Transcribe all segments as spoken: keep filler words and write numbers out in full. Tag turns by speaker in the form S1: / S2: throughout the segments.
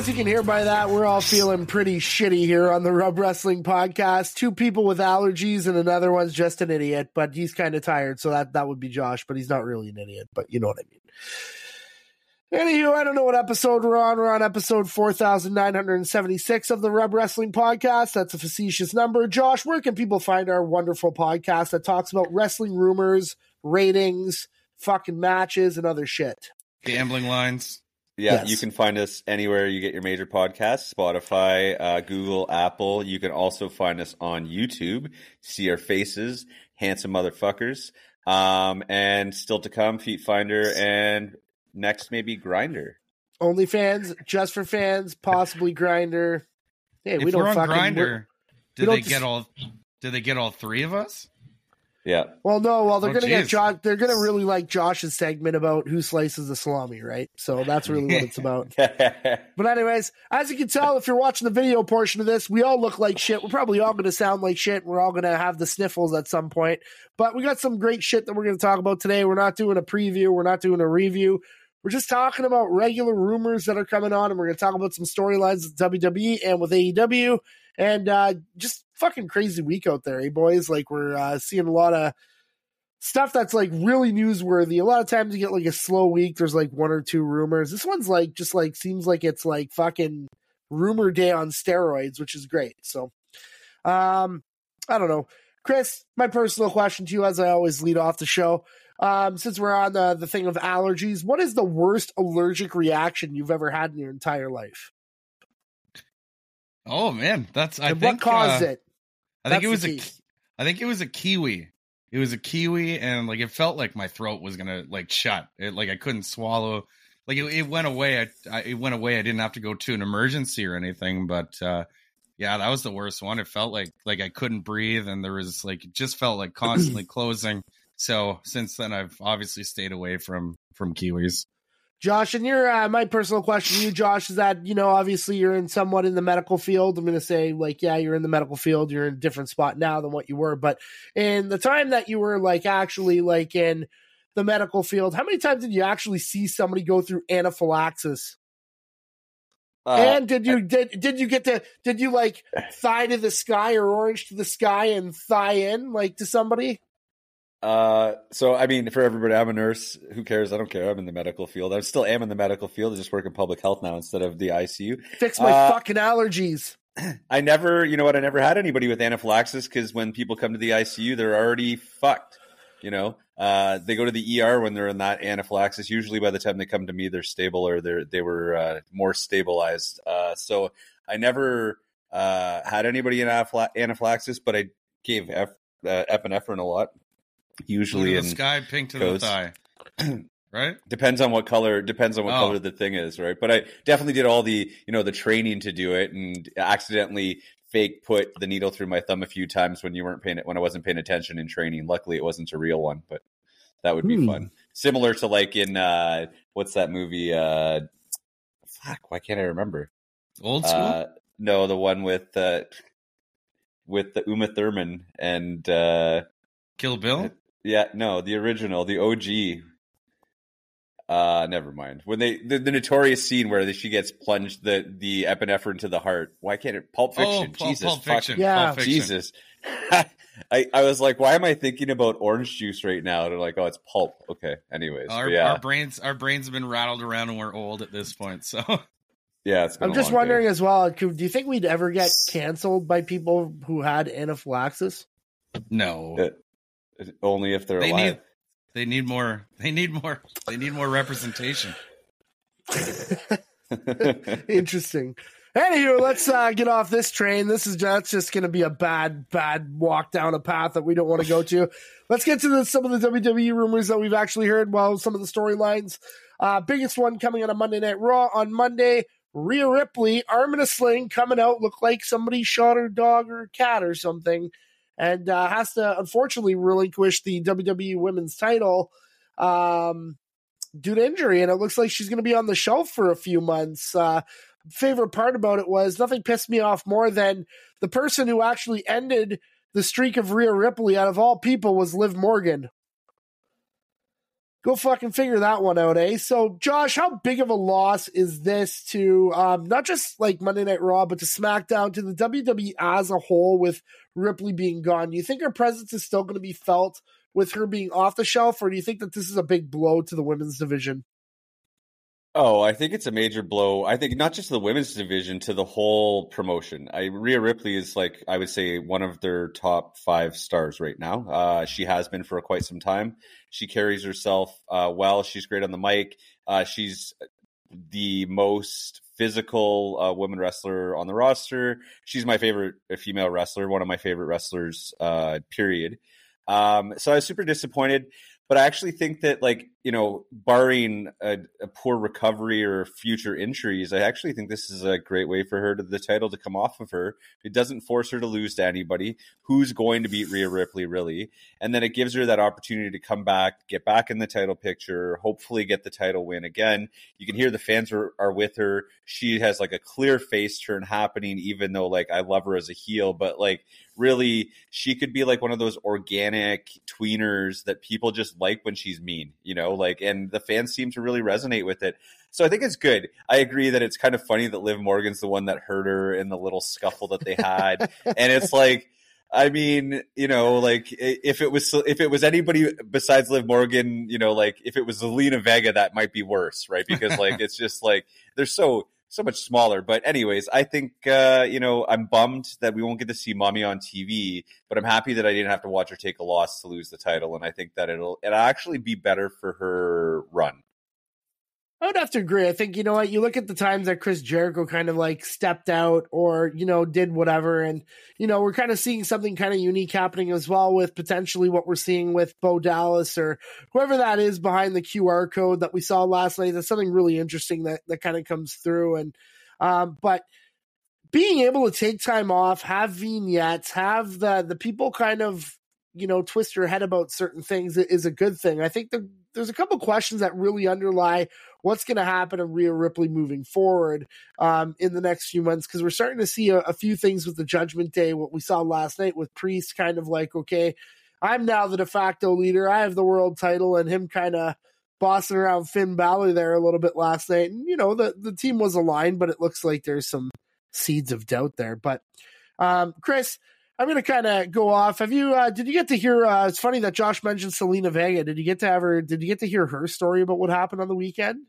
S1: as you can hear by that, we're all feeling pretty shitty here on the Rub Wrestling Podcast. Two people with allergies and another one's just an idiot, but he's kind of tired, so that, that would be Josh, but he's not really an idiot, but you know what I mean. Anywho, I don't know what episode we're on. We're on episode four thousand nine hundred seventy-six of the Rub Wrestling Podcast. That's a facetious number. Josh, where can people find our wonderful podcast that talks about wrestling rumors, ratings, fucking matches, and other shit?
S2: Gambling lines.
S3: Yeah,
S1: Yes.
S3: You can find us anywhere you get your major podcasts, Spotify, uh, Google, Apple. You can also find us on YouTube, see our faces, handsome motherfuckers. Um, and still to come, Feet Finder, and next maybe Grinder.
S1: OnlyFans, just for fans, possibly Grinder. Hey,
S2: If
S1: we don't
S2: we're on
S1: fucking
S2: Grindr,
S1: we
S2: did
S1: don't
S2: they
S1: just-
S2: get all? Did they get all three of us?
S3: Yeah.
S1: Well, no, well, they're
S2: Oh,
S1: gonna get
S2: geez.
S1: Josh. They're gonna really like Josh's segment about who slices the salami, right? So that's really what it's about. But anyways, as you can tell, if you're watching the video portion of this, we all look like shit. We're probably all going to sound like shit. We're all going to have the sniffles at some point. But we got some great shit that we're going to talk about today. We're not doing a preview. We're not doing a review. We're just talking about regular rumors that are coming on, and we're going to talk about some storylines with W W E and with A E W. And uh, just fucking crazy week out there, eh, boys? Like, we're uh, seeing a lot of stuff that's like really newsworthy. A lot of times you get like a slow week. There's like one or two rumors. This one's like just like seems like it's like fucking rumor day on steroids, which is great. So, um, I don't know, Chris. My personal question to you, as I always lead off the show, um, since we're on the the thing of allergies, what is the worst allergic reaction you've ever had in your entire life?
S2: Oh man, that's I
S1: And
S2: think
S1: what caused
S2: uh,
S1: it?
S2: I think
S1: That's
S2: it was
S1: the
S2: a
S1: key.
S2: I think it was a kiwi. It was a kiwi, and like it felt like my throat was gonna like shut. It like I couldn't swallow. Like it, it went away. I, I it went away. I didn't have to go to an emergency or anything. But uh, yeah, that was the worst one. It felt like like I couldn't breathe, and there was like it just felt like constantly closing. So since then, I've obviously stayed away from from kiwis.
S1: Josh, and your uh, my personal question to you, Josh, is that, you know, obviously you're in somewhat in the medical field. I'm going to say, like, yeah, you're in the medical field. You're in a different spot now than what you were. But in the time that you were, like, actually, like, in the medical field, how many times did you actually see somebody go through anaphylaxis?
S3: Uh,
S1: and did you did did you get to did you like thigh to the sky or orange to the sky and thigh in like to somebody?
S3: Uh, so I mean, for everybody, I'm a nurse. Who cares? I don't care. I'm in the medical field. I still am in the medical field. I just work in public health now instead of the I C U.
S1: Fix my
S3: Uh,
S1: fucking allergies.
S3: I never, you know what? I never had anybody with anaphylaxis because when people come to the I C U, they're already fucked. You know, uh, they go to the E R when they're in that anaphylaxis. Usually, by the time they come to me, they're stable or they're they were uh, more stabilized. Uh, so I never uh, had anybody in anaphyla- anaphylaxis, but I gave ep- uh, epinephrine a lot. Usually
S2: Blue to
S3: in
S2: the sky, pink to
S3: coats.
S2: the thigh. Right?
S3: Depends on what color. Depends on what
S2: Oh.
S3: color the thing is, right? But I definitely did all the, you know, the training to do it, and accidentally fake put the needle through my thumb a few times when you weren't paying it when I wasn't paying attention in training. Luckily, it wasn't a real one, but that would be
S1: Hmm.
S3: fun. Similar to like in uh, what's that movie? Uh, fuck, why can't I remember?
S2: Old school?
S3: Uh, no, the one with uh, with the Uma Thurman and uh,
S2: Kill Bill?
S3: yeah, no, the original, the O G. Uh, never mind. When they the, the notorious scene where she gets plunged the the epinephrine to the heart. Why can't it? Pulp Fiction.
S2: Oh, Pulp,
S3: Jesus,
S2: Pulp
S3: fuck.
S2: Fiction.
S1: Yeah.
S2: Pulp Fiction.
S3: Jesus. I I was like, why am I thinking about orange juice right now? They're like, oh, it's pulp. Okay. Anyways,
S2: Our,
S3: yeah,
S2: our brains, our brains have been rattled around, and we're old at this point. So
S3: yeah. It's been
S1: I'm
S3: a
S1: just
S3: long
S1: wondering
S3: day.
S1: as well, could- do you think we'd ever get canceled by people who had anaphylaxis?
S2: no,
S3: Uh, only if they're
S2: they
S3: alive.
S2: need, they need more, they need more, they need more representation.
S1: Interesting. Anywho, let's uh, get off this train. This is that's just going to be a bad, bad walk down a path that we don't want to go to. Let's get to the, some of the W W E rumors that we've actually heard. Well, some of the storylines. Uh, biggest one coming on a Monday Night Raw on Monday. Rhea Ripley, arm in a sling, coming out, looked like somebody shot her dog or cat or something, and uh, has to unfortunately relinquish the W W E Women's title um, due to injury, and it looks like she's going to be on the shelf for a few months. Uh, favorite part about it was nothing pissed me off more than the person who actually ended the streak of Rhea Ripley out of all people was Liv Morgan. Go fucking figure that one out, eh? So, Josh, how big of a loss is this to um, not just like Monday Night Raw, but to SmackDown, to the W W E as a whole with Ripley being gone? Do you think her presence is still going to be felt with her being off the shelf, or do you think that this is a big blow to the women's division?
S3: Oh, I think it's a major blow. I think not just the women's division, to the whole promotion. I, Rhea Ripley is, like, I would say, one of their top five stars right now. Uh, she has been for quite some time. She carries herself uh, well. She's great on the mic. Uh, she's the most physical uh, woman wrestler on the roster. She's my favorite female wrestler, one of my favorite wrestlers, uh, period. Um, so I was super disappointed. But I actually think that, like, you know, barring a, a poor recovery or future injuries, I actually think this is a great way for her to the title to come off of her. It doesn't force her to lose to anybody. Who's going to beat Rhea Ripley, really? And then it gives her that opportunity to come back, get back in the title picture, hopefully get the title win again. You can hear the fans are, are with her. She has, like, a clear face turn happening, even though, like, I love her as a heel. But, like, really, she could be, like, one of those organic tweeners that people just like when she's mean, you know, like, and the fans seem to really resonate with it. So I think it's good. I agree that it's kind of funny that Liv Morgan's the one that hurt her in the little scuffle that they had. And it's like, I mean, you know, like, if it was, if it was anybody besides Liv Morgan, you know, like, if it was Zelina Vega, that might be worse, right? Because, like, it's just like, they're so, so much smaller. But anyways, I think, uh, you know, I'm bummed that we won't get to see Mommy on T V, but I'm happy that I didn't have to watch her take a loss to lose the title. And I think that it'll, it'll actually be better for her run.
S1: I would have to agree. I think, you know what, you look at the times that Chris Jericho kind of like stepped out or, you know, did whatever. And, you know, we're kind of seeing something kind of unique happening as well with potentially what we're seeing with Bo Dallas or whoever that is behind the Q R code that we saw last night. That's something really interesting that, that kind of comes through. And, um, but being able to take time off, have vignettes, have the, the people kind of, you know, twist your head about certain things is a good thing. I think the, there's a couple questions that really underlie what's going to happen to Rhea Ripley moving forward um, in the next few months, because we're starting to see a, a few things with the Judgment Day, what we saw last night with Priest kind of like, okay, I'm now the de facto leader. I have the world title, and him kind of bossing around Finn Balor there a little bit last night. And, you know, the, the team was aligned, but it looks like there's some seeds of doubt there. But um, Chris, I'm going to kind of go off. Have you, uh, did you get to hear, uh, it's funny that Josh mentioned Zelina Vega. Did you get to have her, did you get to hear her story about what happened on the weekend?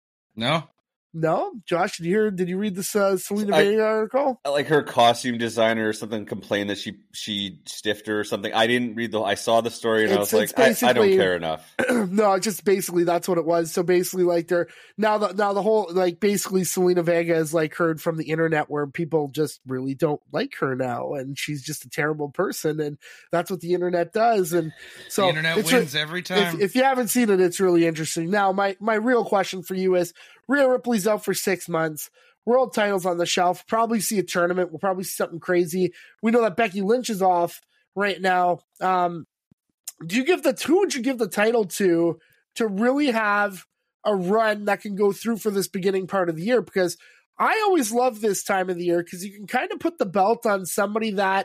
S2: No.
S1: No? Josh, did you hear, did you read this uh, Zelina
S3: I,
S1: Vega article?
S3: Like her costume designer or something complained that she, she stiffed her or something. I didn't read the, I saw the story and it's, I was like, I, I don't care enough.
S1: No, just basically that's what it was. So basically like they're, now the, now the whole, like basically Zelina Vega is like heard from the internet where people just really don't like her now. And she's just a terrible person. And that's what the internet does. And so
S2: the internet wins re- every time.
S1: If, if you haven't seen it, it's really interesting. Now, my, my real question for you is, Rhea Ripley's out for six months. World titles on the shelf. Probably see a tournament. We'll probably see something crazy. We know that Becky Lynch is off right now. Um, do you give the who would you give the title to to really have a run that can go through for this beginning part of the year? Because I always love this time of the year because you can kind of put the belt on somebody that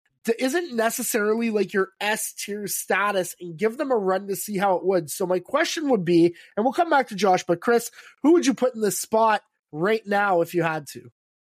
S1: isn't necessarily like your S tier status and give them a run to see how it would. So my question would be, and we'll come back to Josh, but Chris, who would you put in this spot right now if you had to?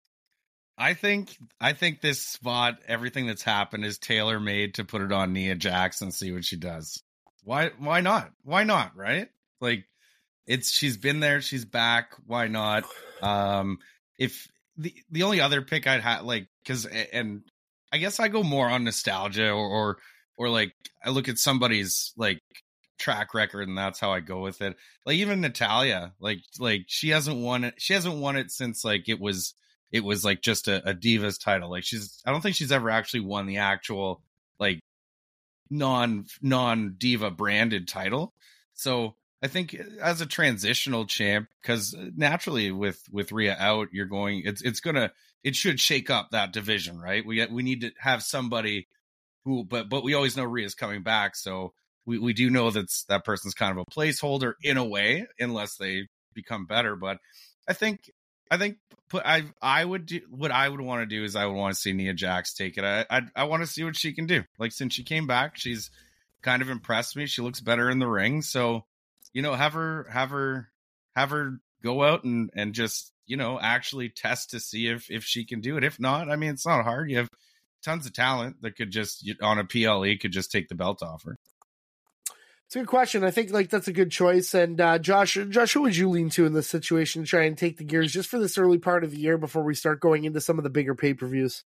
S2: I think I think this spot, everything that's happened is tailor made to put it on Nia Jax and see what she does. Why why not? Why not, right? Like it's she's been there, she's back, why not? Um if the the only other pick I'd have, like, cuz and I guess I go more on nostalgia or, or or like I look at somebody's like track record and that's how I go with it. Like even Natalya, like like she hasn't won it. She hasn't won it since like it was it was like just a, a Divas title. Like she's I don't think she's ever actually won the actual like non non Diva branded title. So I think as a transitional champ, because naturally with with Rhea out, you're going it's it's gonna it should shake up that division, right? We we need to have somebody who, but but we always know Rhea's coming back, so we, we do know that's that person's kind of a placeholder in a way, unless they become better. But I think I think put I I would do what I would want to do is I would want to see Nia Jax take it. I I, I want to see what she can do. Like since she came back, she's kind of impressed me. She looks better in the ring, so you know, have her, have her, have her go out and, and just, you know, actually test to see if, if she can do it. If not, I mean, it's not hard. You have tons of talent that could just, on a P L E, could just take the belt off her.
S1: It's a good question. I think like that's a good choice. And uh, Josh, Josh, who would you lean to in this situation to try and take the gears just for this early part of the year before we start going into some of the bigger pay-per-views?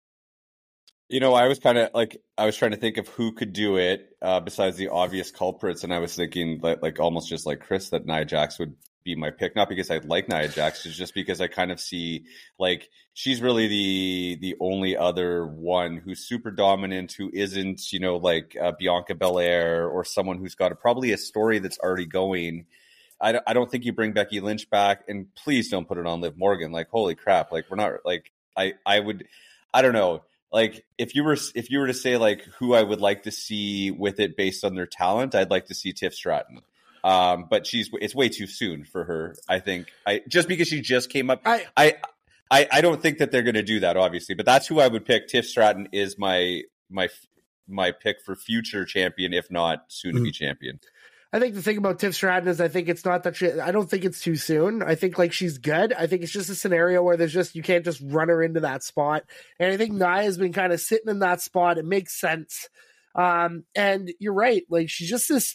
S3: You know, I was kind of like, I was trying to think of who could do it uh, besides the obvious culprits. And I was thinking like, like almost just like Chris, that Nia Jax would be my pick. Not because I like Nia Jax, it's just because I kind of see like she's really the the only other one who's super dominant, who isn't, you know, like uh, Bianca Belair or someone who's got a, probably a story that's already going. I don't, I don't think you bring Becky Lynch back, and please don't put it on Liv Morgan. Like, holy crap. Like, we're not like, I, I would, I don't know. Like if you were if you were to say like who I would like to see with it based on their talent, I'd like to see Tiff Stratton. Um, but she's it's way too soon for her. I think I just because she just came up. I I I, I don't think that they're going to do that, obviously. But that's who I would pick. Tiff Stratton is my my my pick for future champion, if not soon to be mm-hmm. champion.
S1: I think the thing about Tiff Stratton is I think it's not that she, I don't think it's too soon. I think like she's good. I think it's just a scenario where there's just, you can't just run her into that spot. And I think Nia has been kind of sitting in that spot. It makes sense. Um, and you're right. Like she's just this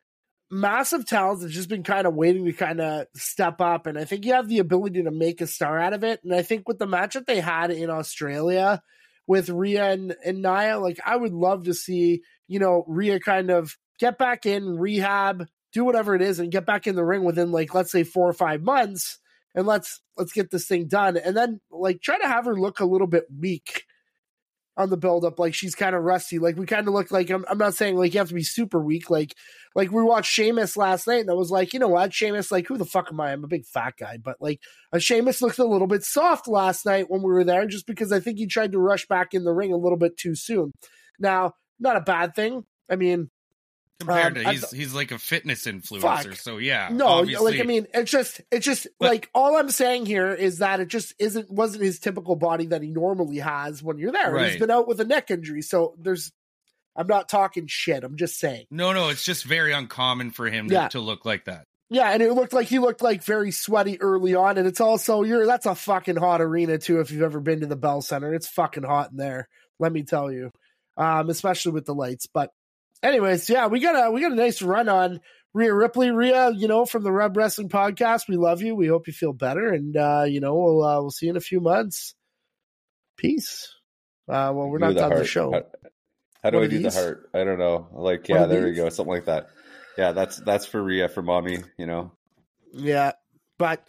S1: massive talent that's just been kind of waiting to kind of step up. And I think you have the ability to make a star out of it. And I think with the match that they had in Australia with Rhea and, and Nia, like I would love to see, you know, Rhea kind of get back in, rehab, do whatever it is, and get back in the ring within, like, let's say four or five months, and let's let's get this thing done. And then, like, try to have her look a little bit weak on the build-up, like she's kind of rusty. Like, we kind of look like, I'm, I'm not saying, like, you have to be super weak. Like, like we watched Sheamus last night, and I was like, you know what, Sheamus, like, who the fuck am I? I'm a big fat guy. But, like, a Sheamus looked a little bit soft last night when we were there, just because I think he tried to rush back in the ring a little bit too soon. Now, not a bad thing. I mean,
S2: Compared
S1: um,
S2: to, he's he's like a fitness influencer,
S1: fuck.
S2: so yeah.
S1: No,
S2: obviously.
S1: like I mean, it's just it's just but, like all I'm saying here is that it just isn't wasn't his typical body that he normally has when you're there.
S2: Right.
S1: He's been out with a neck injury, so there's. I'm not talking shit. I'm just saying.
S2: No, no, it's just very uncommon for him to,
S1: yeah.
S2: to look like that.
S1: Yeah, and it looked like he looked like very sweaty early on, and it's also you're that's a fucking hot arena too. If you've ever been to the Bell Center, it's fucking hot in there. Let me tell you, um, especially with the lights, but. Anyways, yeah, we got a we got a nice run on Rhea Ripley. Rhea, you know, from the Reb Wrestling Podcast, we love you. We hope you feel better, and uh, you know, we'll uh, we'll see you in a few months. Peace. Uh, well, we're not done the show.
S3: How, how do I do these? the heart? I don't know. Like, yeah, there these? we go, something like that. Yeah, that's that's for Rhea, for mommy. You know.
S1: Yeah, but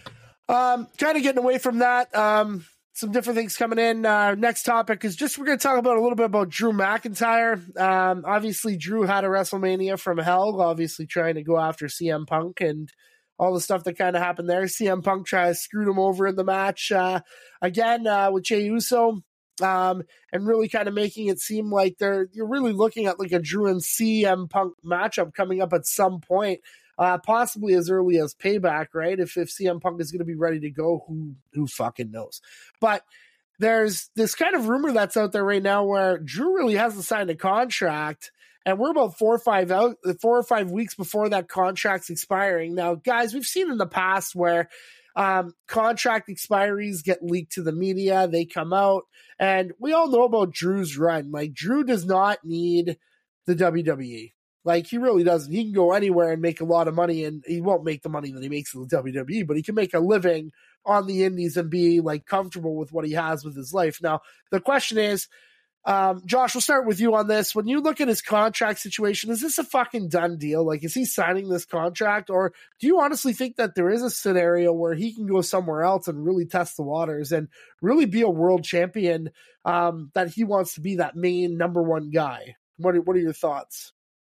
S1: um, kind of getting away from that. Um. Some different things coming in. Uh, next topic is just, we're going to talk about a little bit about Drew McIntyre. Um, obviously, Drew had a WrestleMania from hell, obviously trying to go after C M Punk and all the stuff that kind of happened there. C M Punk tried to screw him over in the match uh, again uh, with Jey Uso, um, and really kind of making it seem like they're you're really looking at like a Drew and C M Punk matchup coming up at some point. Uh, possibly as early as Payback, right? If if C M Punk is going to be ready to go, who who fucking knows? But there's this kind of rumor that's out there right now where Drew really hasn't signed a contract, and we're about four or five out, four or five weeks before that contract's expiring. Now, guys, we've seen in the past where um, contract expiries get leaked to the media, they come out, and we all know about Drew's run. Like, Drew does not need the W W E. Like, he really doesn't. He can go anywhere and make a lot of money, and he won't make the money that he makes in the W W E, but he can make a living on the indies and be, like, comfortable with what he has with his life. Now, the question is, um, Josh, we'll start with you on this. When you look at his contract situation, is this a fucking done deal? Like, is he signing this contract, or do you honestly think that there is a scenario where he can go somewhere else and really test the waters and really be a world champion, um, that he wants to be that main number one guy? What are, what are your thoughts?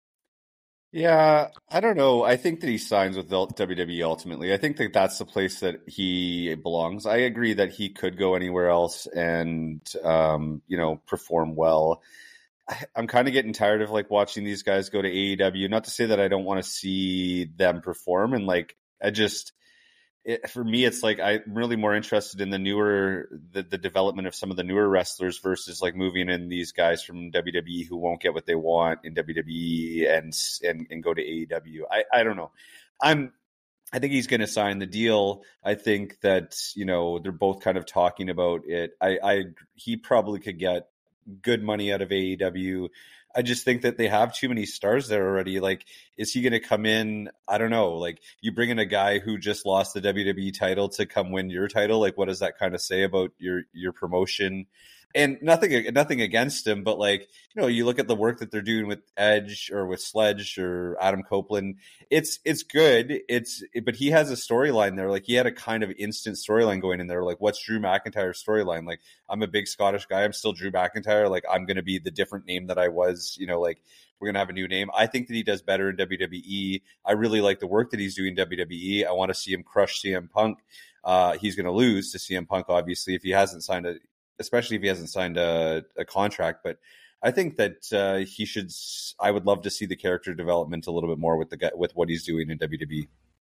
S3: Yeah, I don't know. I think that he signs with W W E ultimately. I think that that's the place that he belongs. I agree that he could go anywhere else and, um, you know, perform well. I, I'm kind of getting tired of like watching these guys go to A E W. Not to say that I don't want to see them perform. And like, I just, it, for me, it's like I'm really more interested in the newer, the, the development of some of the newer wrestlers versus like moving in these guys from W W E who won't get what they want in W W E and and, and go to A E W. I, I don't know. I'm. I think he's going to sign the deal. I think that, you know, they're both kind of talking about it. I, I, he probably could get good money out of A E W. I just think that they have too many stars there already. Like, is he going to come in? I don't know. Like, you bring in a guy who just lost the W W E title to come win your title. Like, what does that kind of say about your, your promotion? And nothing, nothing against him, but like, you know, you look at the work that they're doing with Edge or with Sledge or Adam Copeland. It's it's good. It's but he has a storyline there. Like he had a kind of instant storyline going in there. Like, what's Drew McIntyre's storyline? Like, I'm a big Scottish guy. I'm still Drew McIntyre. Like, I'm going to be the different name that I was. You know, like we're going to have a new name. I think that he does better in W W E. I really like the work that he's doing in W W E. I want to see him crush C M Punk. Uh, he's going to lose to C M Punk, obviously, if he hasn't signed a. Especially if he hasn't signed a, a contract. But I think that uh, he should. I would love to see the character development a little bit more with the with what he's doing in W W E.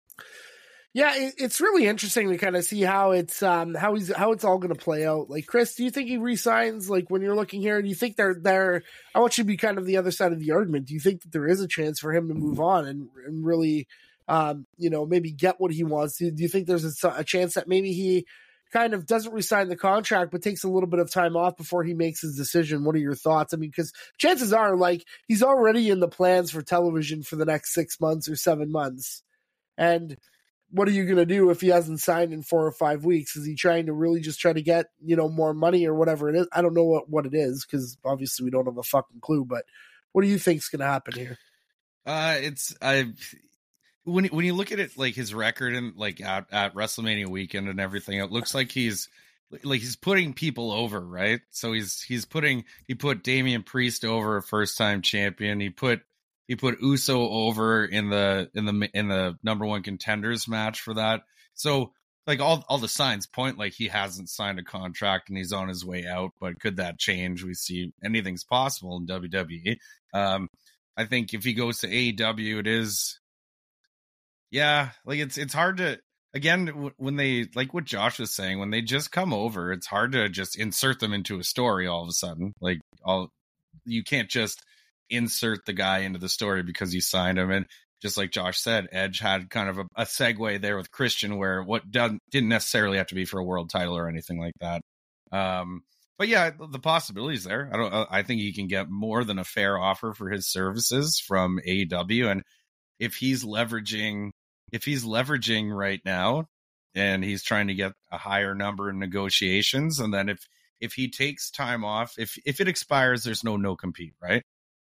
S1: Yeah, it, it's really interesting to kind of see how it's um how he's how it's all going to play out. Like, Chris, do you think he resigns? Like, when you're looking here, do you think they're they're? I want you to be kind of the other side of the argument. Do you think that there is a chance for him to move on and and really, um, you know, maybe get what he wants? Do, do you think there's a, a chance that maybe he kind of doesn't resign the contract, but takes a little bit of time off before he makes his decision? What are your thoughts? I mean, because chances are, like, he's already in the plans for television for the next six months or seven months. And what are you going to do if he hasn't signed in four or five weeks? Is he trying to really just try to get, you know, more money or whatever it is? I don't know what, what it is, because obviously we don't have a fucking clue, but what do you think's going to happen here?
S2: Uh, it's, I, When when you look at it, like his record and like at, at WrestleMania weekend and everything, it looks like he's like he's putting people over, right? So he's he's putting he put Damian Priest over, a first time champion. He put he put Uso over in the in the in the number one contenders match for that. So like all all the signs point like he hasn't signed a contract and he's on his way out. But could that change? We see anything's possible in W W E. Um, I think if he goes to A E W, it is. Yeah, like it's it's hard to again when they like what Josh was saying, when they just come over, it's hard to just insert them into a story all of a sudden. Like all you can't just insert the guy into the story because you signed him. And just like Josh said, Edge had kind of a, a segue there with Christian, where what doesn't didn't necessarily have to be for a world title or anything like that. Um, but yeah, the possibility's there. I don't. I think he can get more than a fair offer for his services from A E W, and if he's leveraging. If he's leveraging right now and he's trying to get a higher number in negotiations, and then if if he takes time off, if if it expires, there's no no compete, right?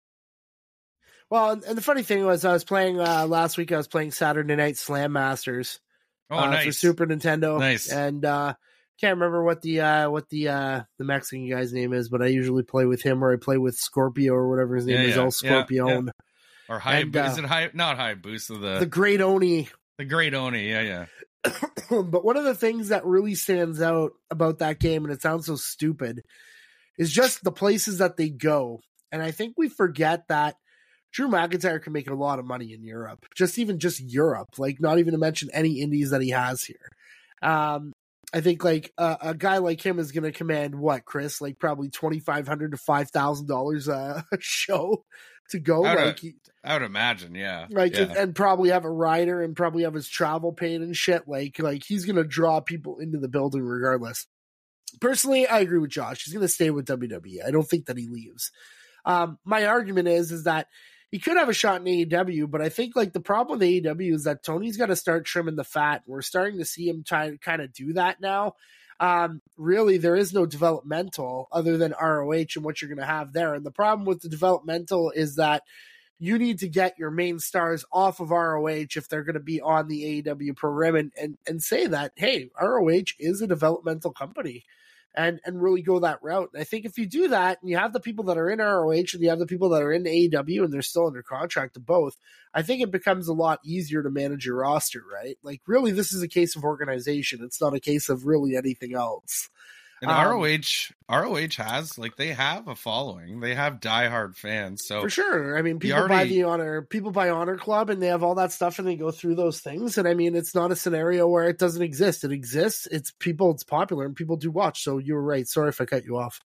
S1: Well, and the funny thing was, I was playing uh, last week. I was playing Saturday Night Slam Masters
S2: oh,
S1: uh,
S2: nice.
S1: for Super Nintendo.
S2: Nice,
S1: and uh, can't remember what the uh, what the uh, the Mexican guy's name is, but I usually play with him, or I play with Scorpio or whatever his name
S2: yeah,
S1: is,
S2: yeah,
S1: El Scorpion.
S2: Yeah, yeah. Or high,
S1: and, uh,
S2: is it high? Not Hayabusa, the
S1: the Great Oni.
S2: The Great Oni, yeah, yeah.
S1: But one of the things that really stands out about that game, and it sounds so stupid, is just the places that they go. And I think we forget that Drew McIntyre can make a lot of money in Europe, just even just Europe, like not even to mention any indies that he has here. Um, I think like uh, a guy like him is going to command what, Chris? Like probably twenty-five hundred to five thousand dollars a show to go.
S2: I would,
S1: like he,
S2: I would imagine, yeah.
S1: Like
S2: yeah.
S1: And, and probably have a rider and probably have his travel paid and shit. Like like he's going to draw people into the building regardless. Personally, I agree with Josh. He's going to stay with W W E. I don't think that he leaves. Um, my argument is is that he could have a shot in A E W, but I think like the problem with A E W is that Tony's got to start trimming the fat. We're starting to see him try to kind of do that now. Um, really, there is no developmental other than R O H and what you're going to have there. And the problem with the developmental is that you need to get your main stars off of R O H if they're going to be on the A E W program and, and, and say that, hey, R O H is a developmental company. And and really go that route. And I think if you do that, and you have the people that are in R O H and you have the people that are in A E W and they're still under contract to both, I think it becomes a lot easier to manage your roster, right? Like, really, this is a case of organization. It's not a case of really anything else.
S2: And um, R O H, R O H has, like, they have a following. They have diehard fans. So
S1: for sure. I mean, people
S2: already,
S1: buy the honor, people buy Honor Club and they have all that stuff and they go through those things. And I mean, it's not a scenario where it doesn't exist. It exists. It's people, it's popular and people do watch. So you were right. Sorry if I cut you off.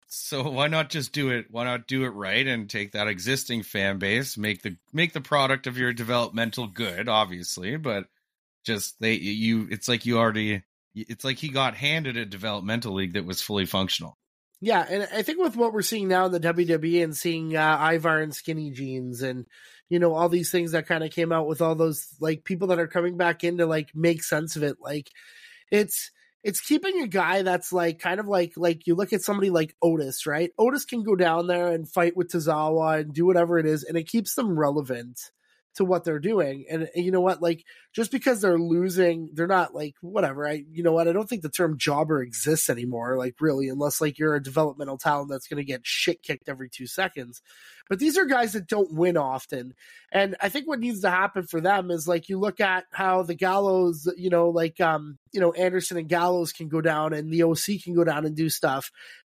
S2: So why not just do it? Why not do it right and take that existing fan base, make the make the product of your developmental good, obviously, but just they you. It's like you already. It's like he got handed a developmental league that was fully functional.
S1: Yeah, and I think with what we're seeing now in the W W E and seeing uh, Ivar and Skinny Jeans and, you know, all these things that kind of came out with all those, like, people that are coming back in to, like, make sense of it. Like, it's it's keeping a guy that's, like, kind of like, like, you look at somebody like Otis, right? Otis can go down there and fight with Tozawa and do whatever it is, and it keeps them relevant to what they're doing. And, and you know what, like, just because they're losing, they're not like, whatever. I, you know what, I don't think the term jobber exists anymore, like, really, unless like you're a developmental talent that's going to get shit kicked every two seconds. But these are guys that don't win often. And I think what needs to happen for them is, like, you look at how the Gallows, you know, like, um, you know, Anderson and Gallows can go down and the O C can go down and do stuff.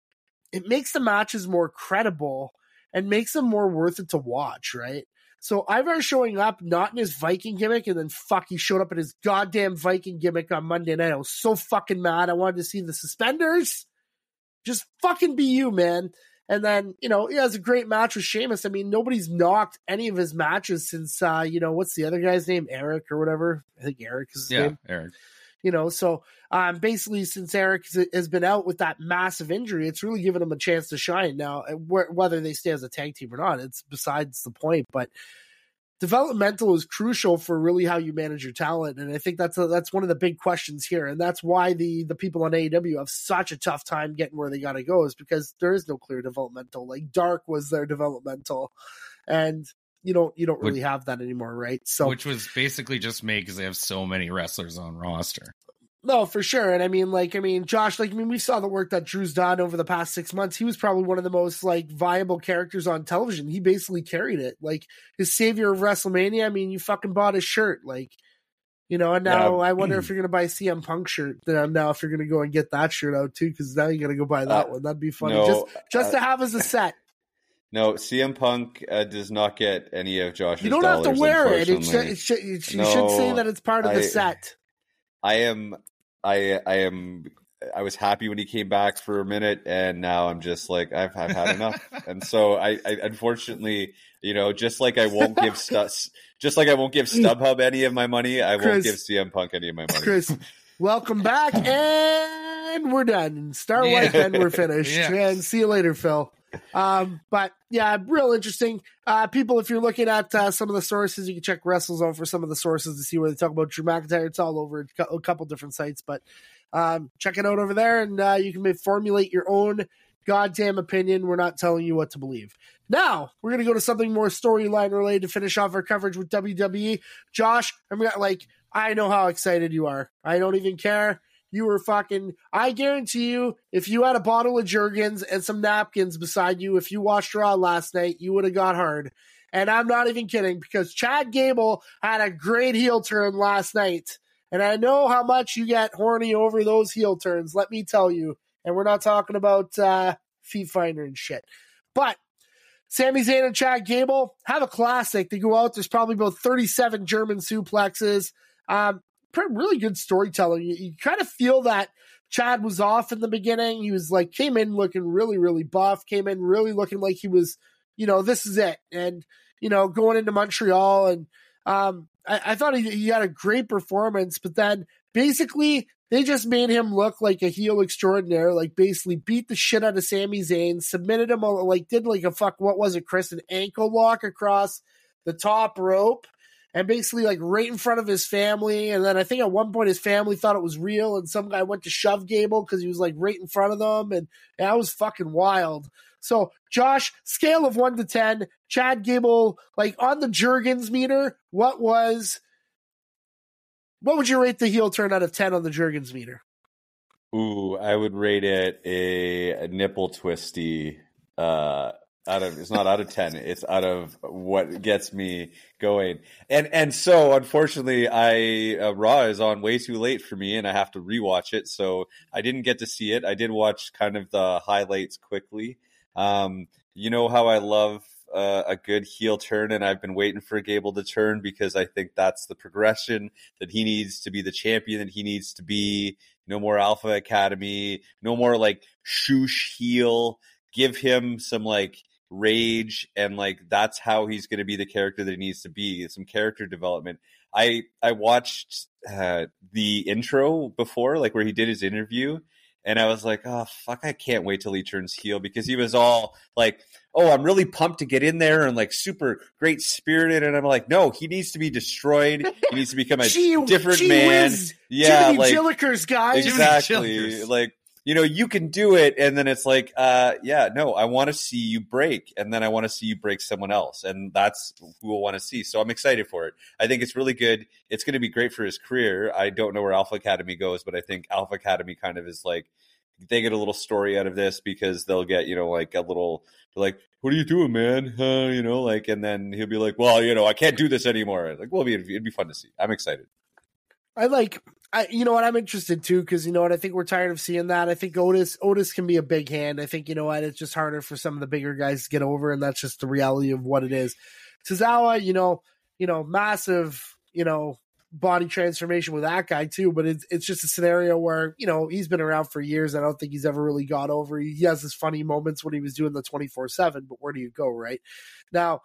S1: It makes the matches more credible and makes them more worth it to watch, right? So Ivar showing up not in his Viking gimmick, and then fuck, he showed up in his goddamn Viking gimmick on Monday night. I was so fucking mad. I wanted to see the suspenders. Just fucking be you, man. And then, you know, he has a great match with Sheamus. I mean, nobody's knocked any of his matches since, uh, you know, what's the other guy's name? Eric or whatever. I think Eric is his
S2: yeah,
S1: name.
S2: Eric.
S1: You know, so um, basically, since Eric has been out with that massive injury, it's really given him a chance to shine. Now, whether they stay as a tag team or not, it's besides the point. But developmental is crucial for really how you manage your talent, and I think that's a, that's one of the big questions here, and that's why the the people on A E W have such a tough time getting where they got to go, is because there is no clear developmental. Like, Dark was their developmental, and you don't you don't really which, have that anymore, right? So,
S2: which was basically just made because they have so many wrestlers on roster.
S1: No, for sure. And I mean, like, I mean, Josh, like, I mean, we saw the work that Drew's done over the past six months. He was probably one of the most, like, viable characters on television. He basically carried it. Like, his savior of WrestleMania, I mean, you fucking bought his shirt. Like, you know, and now yeah. I wonder if you're going to buy a C M Punk shirt. Now, if you're going to go and get that shirt out, too, because now you got to go buy that uh, one. That'd be funny. No, just just uh, to have as a set.
S3: No, C M Punk uh, does not get any of Josh's
S1: You don't
S3: dollars,
S1: have to wear it. It should, it should, it should, no, you should say that it's part of I, the set.
S3: I am... I I am I was happy when he came back for a minute, and now I'm just like I've I've had enough. And so I, I unfortunately, you know, just like I won't give Stu, just like I won't give StubHub any of my money, I Chris, won't give C M Punk any of my money.
S1: Chris, welcome back, and we're done. Star White, yeah. and we're finished. Yeah. And see you later, Phil. Um, but yeah, real interesting. Uh, people, if you're looking at uh, some of the sources, you can check WrestleZone for some of the sources to see where they talk about Drew McIntyre. It's all over a couple different sites, but um, check it out over there, and uh, you can formulate your own goddamn opinion. We're not telling you what to believe. Now, we're going to go to something more storyline related to finish off our coverage with W W E. Josh, I'm gonna, like, I know how excited you are. I don't even care. You were fucking, I guarantee you, if you had a bottle of Jergens and some napkins beside you, if you watched Raw last night, you would have got hard. And I'm not even kidding, because Chad Gable had a great heel turn last night. And I know how much you get horny over those heel turns, let me tell you. And we're not talking about uh, Feet Finder and shit. But Sami Zayn and Chad Gable have a classic. They go out, there's probably about thirty-seven German suplexes. Um, really good storytelling. You, you kind of feel that Chad was off in the beginning. He was like, came in looking really, really buff, came in really looking like he was, you know, this is it. And, you know, going into Montreal, and um, I, I thought he, he had a great performance, but then basically they just made him look like a heel extraordinaire, like basically beat the shit out of Sami Zayn, submitted him, like did like a fuck, what was it, Chris, an ankle lock across the top rope. And basically, like, right in front of his family. And then I think at one point his family thought it was real, and some guy went to shove Gable because he was, like, right in front of them. And that was fucking wild. So, Josh, scale of one to ten, Chad Gable, like, on the Jergens meter, what was, what would you rate the heel turn out of ten on the Jergens meter?
S3: Ooh, I would rate it a, a nipple twisty, uh, out of it's not out of ten, it's out of what gets me going. And and so unfortunately I uh, Raw is on way too late for me, and I have to rewatch it, so I didn't get to see it. I did watch kind of the highlights quickly. Um you know how I love uh, a good heel turn, and I've been waiting for Gable to turn, because I think that's the progression that he needs to be the champion that he needs to be. No more Alpha Academy, no more like shoosh heel. give him some like rage, and like that's how he's going to be the character that he needs to be. Some character development. I I watched uh, the intro before, like where he did his interview, and I was like, oh fuck, I can't wait till he turns heel, because he was all like, oh, I'm really pumped to get in there and like super great spirited, and I'm like, no, he needs to be destroyed. He needs to become a gee, different gee man.
S1: Whiz.
S3: Yeah,
S1: Jiminy
S3: like
S1: Jillikers, guys.
S3: Exactly, like. You know, you can do it, and then it's like, uh, yeah, no, I want to see you break, and then I want to see you break someone else, and that's who I want to see. So I'm excited for it. I think it's really good. It's going to be great for his career. I don't know where Alpha Academy goes, but I think Alpha Academy kind of is like, they get a little story out of this, because they'll get, you know, like a little, like, what are you doing, man? Uh, you know, like, and then he'll be like, well, you know, I can't do this anymore. Like, well, it'd be, it'd be fun to see. I'm excited.
S1: I like, I, you know what, I'm interested too, because you know what, I think we're tired of seeing that. I think Otis Otis can be a big hand. I think, you know what, it's just harder for some of the bigger guys to get over, and that's just the reality of what it is. Tozawa, you know, you know, massive, you know, body transformation with that guy too, but it's it's just a scenario where, you know, he's been around for years. I don't think he's ever really got over. He has his funny moments when he was doing the twenty-four seven, but where do you go, right? Now,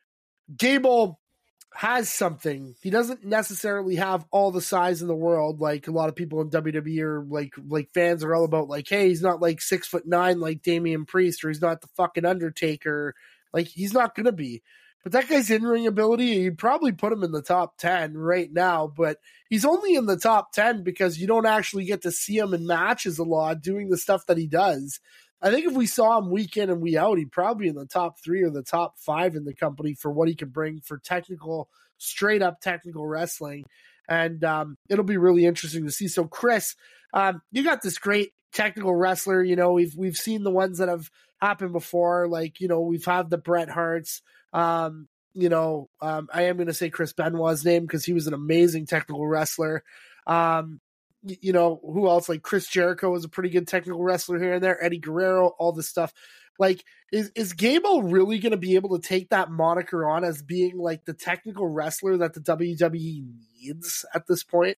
S1: Gable has something. He doesn't necessarily have all the size in the world, like a lot of people in W W E are like like fans are all about, like, hey, he's not like six foot nine like Damian Priest, or he's not the fucking Undertaker. Like, he's not gonna be. But that guy's in-ring ability, you'd probably put him in the top ten right now, but he's only in the top ten because you don't actually get to see him in matches a lot doing the stuff that he does. I think if we saw him week in and week out, he'd probably be in the top three or the top five in the company for what he can bring for technical, straight up technical wrestling. And um, it'll be really interesting to see. So Chris, um, you got this great technical wrestler. You know, we've, we've seen the ones that have happened before. Like, you know, we've had the Bret Harts, um, you know, um, I am going to say Chris Benoit's name because he was an amazing technical wrestler. Um, You know, who else? Like Chris Jericho was a pretty good technical wrestler here and there. Eddie Guerrero, all this stuff. Like, is is Gable really going to be able to take that moniker on as being like the technical wrestler that the W W E needs at this point?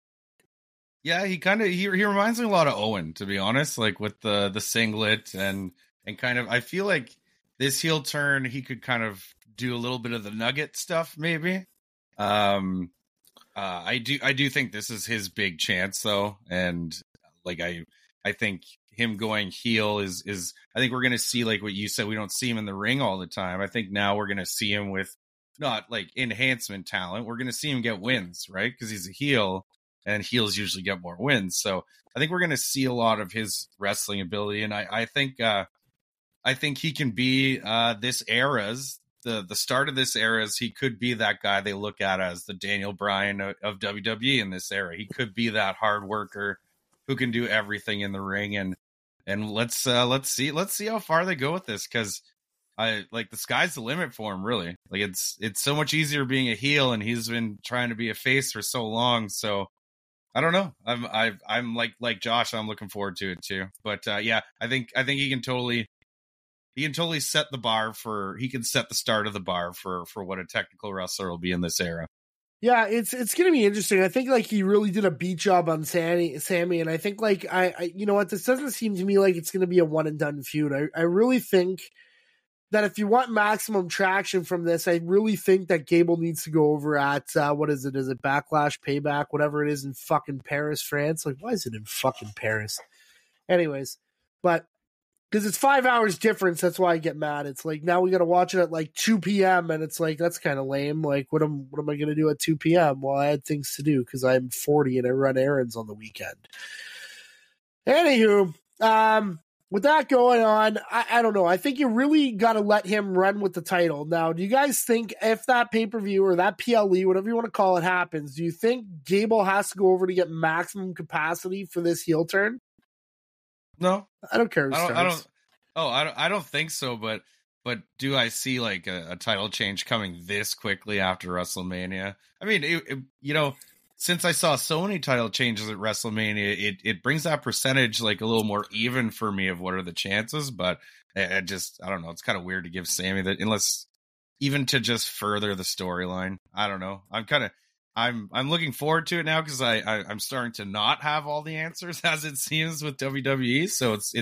S2: Yeah, he kind of he he reminds me a lot of Owen, to be honest. Like with the the singlet and and kind of, I feel like this heel turn he could kind of do a little bit of the Nugget stuff, maybe. Um. Uh, I do, I do think this is his big chance, though, and like I, I think him going heel is, is. I think we're gonna see, like what you said, we don't see him in the ring all the time. I think now we're gonna see him with not like enhancement talent. We're gonna see him get wins, right? Because he's a heel, and heels usually get more wins. So I think we're gonna see a lot of his wrestling ability, and I, I think, uh, I think he can be uh, this era's. The the start of this era is he could be that guy they look at as the Daniel Bryan of, of W W E in this era. He could be that hard worker who can do everything in the ring, and and let's uh, let's see let's see how far they go with this, because I like the sky's the limit for him, really. Like it's it's so much easier being a heel, and he's been trying to be a face for so long. So I don't know. I'm I I'm like like Josh. I'm looking forward to it too. But uh, yeah, I think I think he can totally. He can totally set the bar for, he can set the start of the bar for, for what a technical wrestler will be in this era.
S1: Yeah, it's it's going to be interesting. I think like he really did a beat job on Sammy, Sammy, and I think like, I, I you know what, this doesn't seem to me like it's going to be a one and done feud. I, I really think that if you want maximum traction from this, I really think that Gable needs to go over at, uh, what is it? Is it Backlash, Payback, whatever it is in fucking Paris, France? Like, why is it in fucking Paris? Anyways, but because it's five hours difference, that's why I get mad. It's like, now we got to watch it at like two p.m. and it's like, that's kind of lame. Like, what am what am I going to do at two p.m.? Well, I had things to do because I'm forty and I run errands on the weekend. Anywho, um, with that going on, I, I don't know. I think you really got to let him run with the title. Now, do you guys think if that pay-per-view or that P L E, whatever you want to call it, happens, do you think Gable has to go over to get maximum capacity for this heel turn?
S2: No,
S1: I don't care. Who
S2: I don't,
S1: starts.
S2: I don't. Oh, I don't. I don't think so. But but do I see like a, a title change coming this quickly after WrestleMania? I mean, it, it, you know, since I saw so many title changes at WrestleMania, it it brings that percentage like a little more even for me of what are the chances. But I, I just I don't know. It's kind of weird to give Sammy that, unless even to just further the storyline. I don't know. I'm kind of. I'm I'm looking forward to it now because I, I I'm starting to not have all the answers as it seems with W W E. So it's it's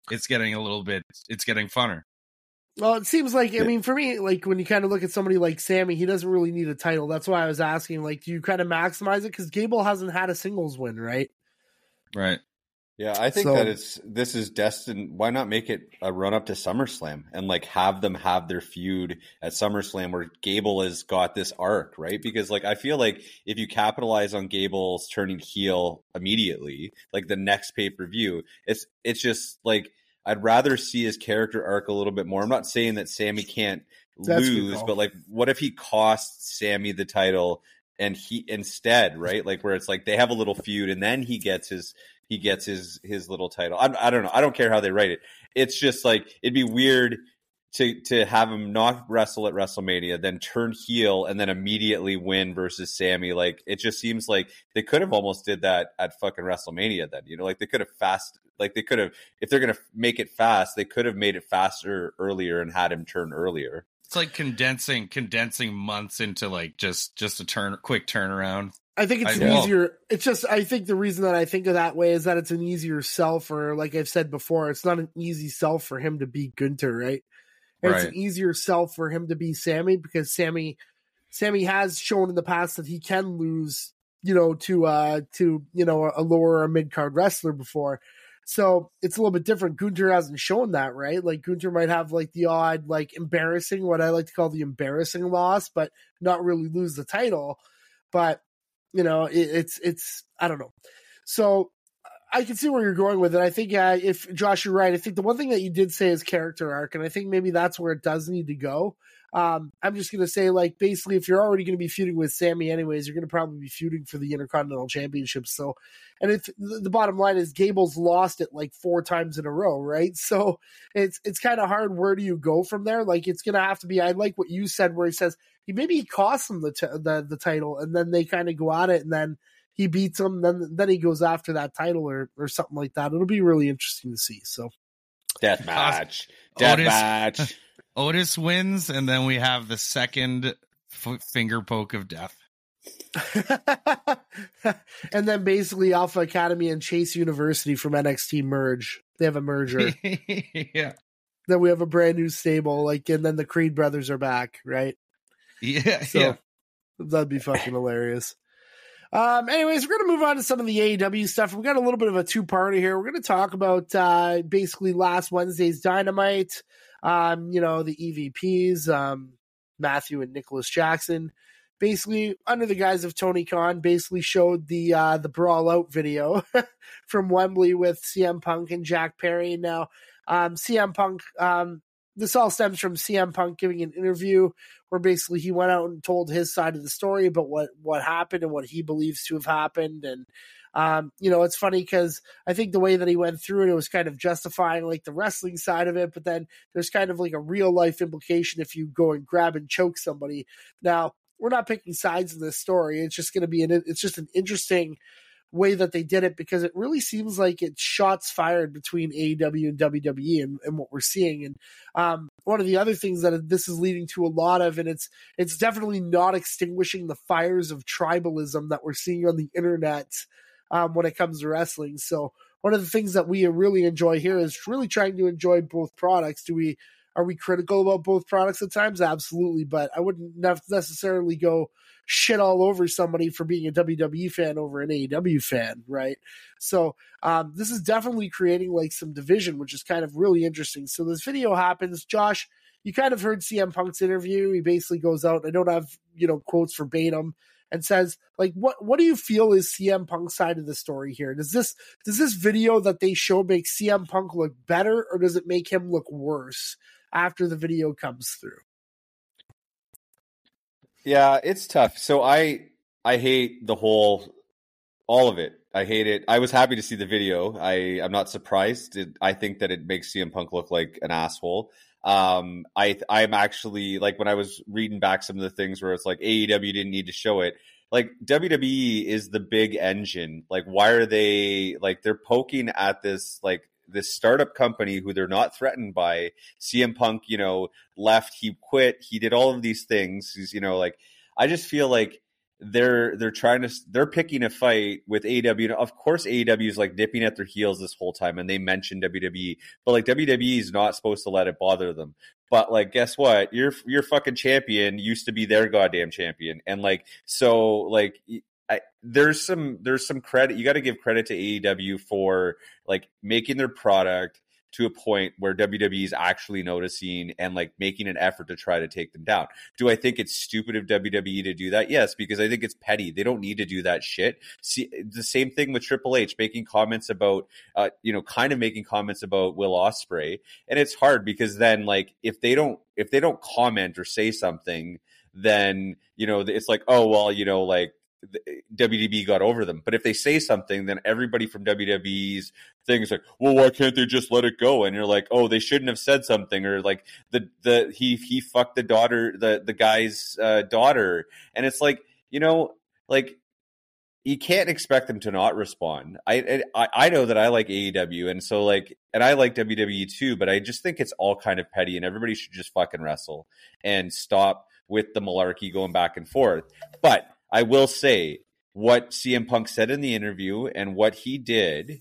S2: it's getting a little bit, it's getting funner.
S1: Well, it seems like, I mean, for me, like when you kind of look at somebody like Sammy, he doesn't really need a title. That's why I was asking, like, do you kind of maximize it? Because Gable hasn't had a singles win, right?
S2: Right.
S3: Yeah, I think
S1: So-
S3: that it's this is destined. Why not make it a run up to SummerSlam and like have them have their feud at SummerSlam where Gable has got this arc, right? Because like I feel like if you capitalize on Gable's turning heel immediately, like the next pay per view, it's it's just like I'd rather see his character arc a little bit more. I'm not saying that Sammy can't
S1: That's a good
S3: lose,
S1: call.
S3: but like what if he costs Sammy the title and he instead, right? Like where it's like they have a little feud and then he gets his. He gets his his little title. I, I don't know. I don't care how they write it. It's just like it'd be weird to to have him not wrestle at WrestleMania, then turn heel, and then immediately win versus Sammy. Like it just seems like they could have almost did that at fucking WrestleMania. Then you know, like they could have fast. Like they could have, if they're gonna make it fast, they could have made it faster earlier and had him turn earlier.
S2: It's like condensing condensing months into like just just a turn quick turnaround.
S1: I think it's
S2: I
S1: an
S2: know.
S1: easier. It's just. I think the reason that I think of that way is that it's an easier sell for, like I've said before, it's not an easy sell for him to beat Gunther, right? And It's
S2: Right.
S1: an easier sell for him to be Sammy because Sammy, Sammy has shown in the past that he can lose, you know, to uh to you know a lower or mid card wrestler before. So it's a little bit different. Gunther hasn't shown that, right? Like Gunther might have like the odd, like embarrassing, what I like to call the embarrassing loss, but not really lose the title. But you know, it, it's, it's, I don't know. So I can see where you're going with it. I think, uh, if Josh, you're right. I think the one thing that you did say is character arc, and I think maybe that's where it does need to go. Um, I'm just going to say, like, basically, if you're already going to be feuding with Sammy anyways, you're going to probably be feuding for the Intercontinental Championship. So, and if the the bottom line is Gable's lost it like four times in a row, right? So it's, it's kind of hard. Where do you go from there? Like, it's going to have to be, I like what you said, where he says, he maybe he costs him the, t- the, the title and then they kind of go at it and then he beats him. Then, then he goes after that title or, or something like that. It'll be really interesting to see. So
S3: Death match, death
S2: Otis-
S3: match.
S2: Otis wins, and then we have the second f- finger poke of death.
S1: and then basically Alpha Academy and Chase University from N X T merge. They have a merger.
S2: yeah,
S1: Then we have a brand new stable, like, and then the Creed brothers are back, right?
S2: yeah,
S1: So
S2: yeah.
S1: that'd be fucking hilarious. Um, anyways, we're gonna move on to some of the A E W stuff. We've got a little bit of a two-parter here. We're gonna talk about uh basically last Wednesday's Dynamite. Um, you know, the E V Ps, um, Matthew and Nicholas Jackson, basically under the guise of Tony Khan, basically showed the uh the Brawl Out video from Wembley with C M Punk and Jack Perry. Now, um, C M Punk, um, this all stems from C M Punk giving an interview where basically he went out and told his side of the story about what, what happened and what he believes to have happened. And, um, you know, it's funny because I think the way that he went through it, it was kind of justifying like the wrestling side of it, but then there's kind of like a real life implication if you go and grab and choke somebody. Now, we're not picking sides in this story. It's just going to be an, it's just an interesting way that they did it because it really seems like it's shots fired between A E W and W W E and, and what we're seeing. And um, one of the other things that this is leading to a lot of, and it's it's definitely not extinguishing the fires of tribalism that we're seeing on the internet um, when it comes to wrestling. So one of the things that we really enjoy here is really trying to enjoy both products. Do we are we critical about both products at times? Absolutely, but I wouldn't necessarily go shit all over somebody for being a W W E fan over an A E W fan, right? So um, this is definitely creating like some division, which is kind of really interesting. So this video happens. Josh, you kind of heard C M Punk's interview. He basically goes out, I don't have, you know, quotes verbatim, and says, like, what what do you feel is C M Punk's side of the story here? Does this does this video that they show make C M Punk look better, or does it make him look worse after the video comes through?
S3: Yeah, it's tough. So I I hate the whole all of it. I hate it. I was happy to see the video. I I'm not surprised. It, I think that it makes C M Punk look like an asshole. Um, I I'm actually like when I was reading back some of the things where it's like A E W didn't need to show it. Like W W E is the big engine. Like why are they like they're poking at this like this startup company who they're not threatened by. C M Punk, you know, left, he quit, he did all of these things. He's, you know, like, I just feel like they're they're trying to they're picking a fight with A E W. Of course, A E W is like nipping at their heels this whole time, and they mentioned W W E, but like W W E is not supposed to let it bother them. But like, guess what? Your your fucking champion used to be their goddamn champion, and like, so like, I, there's some there's some credit. You got to give credit to A E W for like making their product to a point where W W E is actually noticing and like making an effort to try to take them down. Do I think it's stupid of W W E to do that? Yes, because I think it's petty. They don't need to do that shit. See, the same thing with Triple H making comments about, uh, you know, kind of making comments about Will Ospreay, and it's hard because then like if they don't if they don't comment or say something, then you know it's like, oh well, you know, like W W E got over them. But if they say something, then everybody from W W E's thing is like, well, why can't they just let it go? And you're like, oh, they shouldn't have said something, or like the the he he fucked the daughter, the the guy's uh, daughter, and it's like, you know, like you can't expect them to not respond. I I I know that I like A E W, and so like, and I like W W E too, but I just think it's all kind of petty, and everybody should just fucking wrestle and stop with the malarkey going back and forth. But I will say what C M Punk said in the interview and what he did,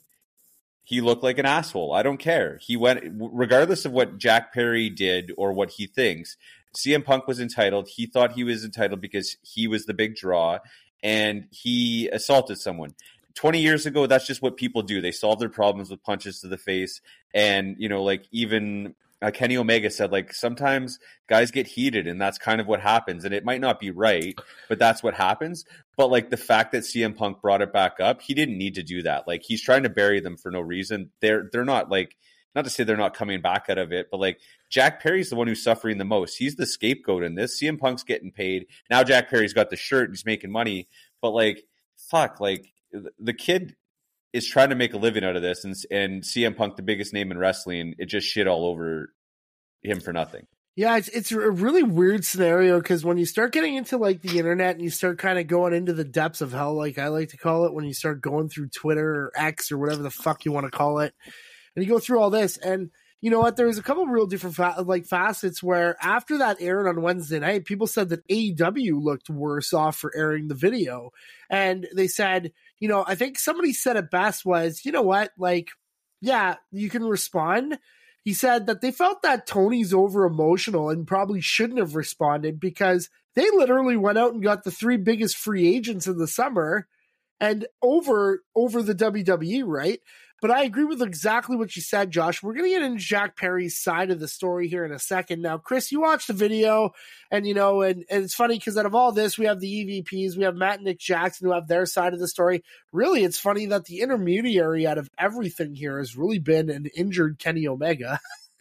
S3: he looked like an asshole. I don't care. He went, regardless of what Jack Perry did or what he thinks, C M Punk was entitled. He thought he was entitled because he was the big draw and he assaulted someone. twenty years ago, that's just what people do. They solve their problems with punches to the face. And, you know, like even Uh, Kenny Omega said, like, sometimes guys get heated and that's kind of what happens. And it might not be right, but that's what happens. But like the fact that C M Punk brought it back up, he didn't need to do that. Like he's trying to bury them for no reason. They're, they're not like, not to say they're not coming back out of it, but like Jack Perry's the one who's suffering the most. He's the scapegoat in this. C M Punk's getting paid. Now Jack Perry's got the shirt and he's making money, but like, fuck, like the kid is trying to make a living out of this, and and C M Punk, the biggest name in wrestling, it just shit all over him for nothing.
S1: Yeah, it's it's a really weird scenario because when you start getting into like the internet and you start kind of going into the depths of hell, like I like to call it, when you start going through Twitter or X or whatever the fuck you want to call it, and you go through all this, and you know what, there's a couple of real different fa- like facets where after that aired on Wednesday night, people said that A E W looked worse off for airing the video, and they said, you know, I think somebody said it best was, you know what, like, yeah, you can respond. He said that they felt that Tony's over emotional and probably shouldn't have responded because they literally went out and got the three biggest free agents in the summer and over over the W W E, right? But I agree with exactly what you said, Josh. We're going to get into Jack Perry's side of the story here in a second. Now, Chris, you watched the video, and, you know, and, and it's funny because out of all this, we have the E V Ps, we have Matt and Nick Jackson who have their side of the story. Really, it's funny that the intermediary out of everything here has really been an injured Kenny Omega.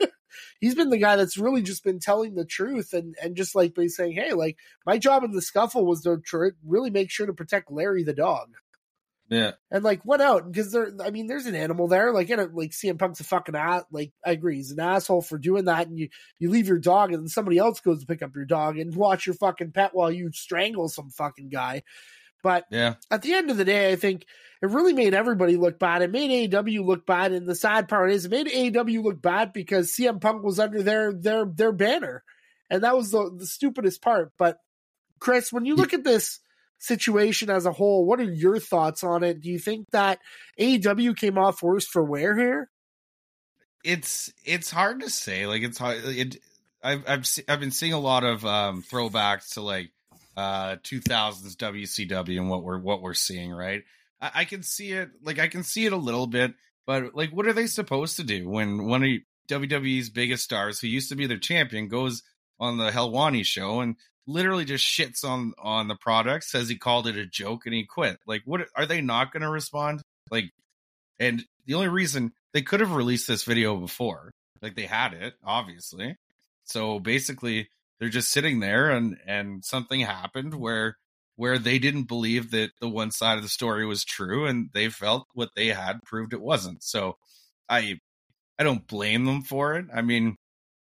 S1: He's been the guy that's really just been telling the truth and, and just like by saying, hey, like my job in the scuffle was to tr- really make sure to protect Larry the dog.
S2: Yeah.
S1: And like went out because there, I mean, there's an animal there. Like, you know, like C M Punk's a fucking ass. Like, I agree, he's an asshole for doing that. And you, you leave your dog, and then somebody else goes to pick up your dog and watch your fucking pet while you strangle some fucking guy. But
S2: yeah,
S1: at the end of the day, I think it really made everybody look bad. It made A E W look bad, and the sad part is, it made A E W look bad because C M Punk was under their their their banner, and that was the the stupidest part. But Chris, when you look at this situation as a whole, what are your thoughts on it? Do you think that A E W came off worse for wear here?
S2: It's it's hard to say. Like it's hard. It I've I've se- I've been seeing a lot of um, throwbacks to like uh, two thousands W C W and what we're what we're seeing. Right. I, I can see it. Like I can see it a little bit. But like, what are they supposed to do when one of W W E's biggest stars, who used to be their champion, goes on the Helwani show and literally just shits on on the product, says he called it a joke, and he quit? Like, what are they not going to respond? Like, and the only reason they could have released this video before, like they had it, obviously. So basically, they're just sitting there, and and something happened where where they didn't believe that the one side of the story was true, and they felt what they had proved it wasn't. So I I don't blame them for it. I mean,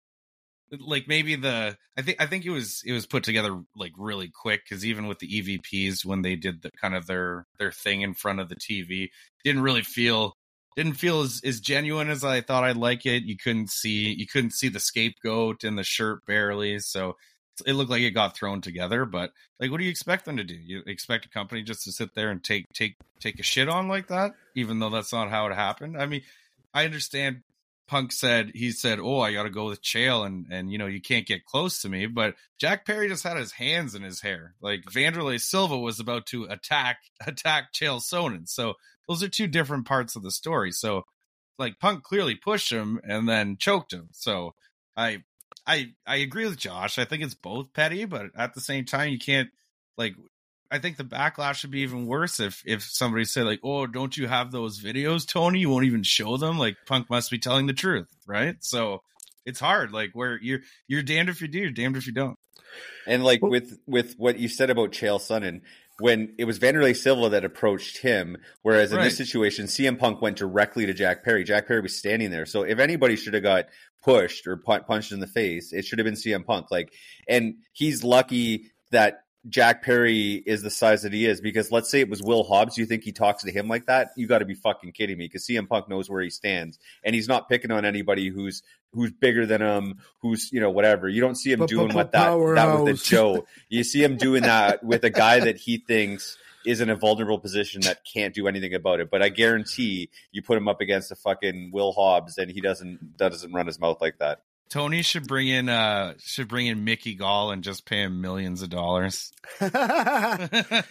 S2: like maybe the I think I think it was it was put together like really quick, because even with the E V Ps, when they did the kind of their their thing in front of the T V, didn't really feel didn't feel as, as genuine as I thought I'd like it. You couldn't see you couldn't see the scapegoat in the shirt barely. So it looked like it got thrown together. But like, what do you expect them to do? You expect a company just to sit there and take take take a shit on like that, even though that's not how it happened? I mean, I understand. Punk said he said, "Oh, I got to go with Chael, and and you know you can't get close to me." But Jack Perry just had his hands in his hair. Like Vanderlei Silva was about to attack attack Chael Sonnen. So those are two different parts of the story. So like Punk clearly pushed him and then choked him. So I I I agree with Josh. I think it's both petty, but at the same time, you can't like. I think the backlash should be even worse if if somebody said like, "Oh, don't you have those videos, Tony? You won't even show them." Like Punk must be telling the truth, right? So it's hard. Like where you're you're damned if you do, you're damned if you don't.
S3: And like with with what you said about Chael Sonnen, when it was Vanderlei Silva that approached him, whereas in
S2: Right.
S3: this situation, C M Punk went directly to Jack Perry. Jack Perry was standing there. So if anybody should have got pushed or pu- punched in the face, it should have been C M Punk. Like, and he's lucky that Jack Perry is the size that he is, because let's say it was Will Hobbs. You think he talks to him like that? You got to be fucking kidding me, because C M Punk knows where he stands, and he's not picking on anybody who's who's bigger than him, who's, you know, whatever. You don't see him doing what that that with a Joe. You see him doing that with a guy that he thinks is in a vulnerable position that can't do anything about it. But I guarantee you put him up against a fucking Will Hobbs, and he doesn't doesn't run his mouth like that.
S2: Tony should bring in uh should bring in Mickey Gall and just pay him millions of dollars.
S1: That's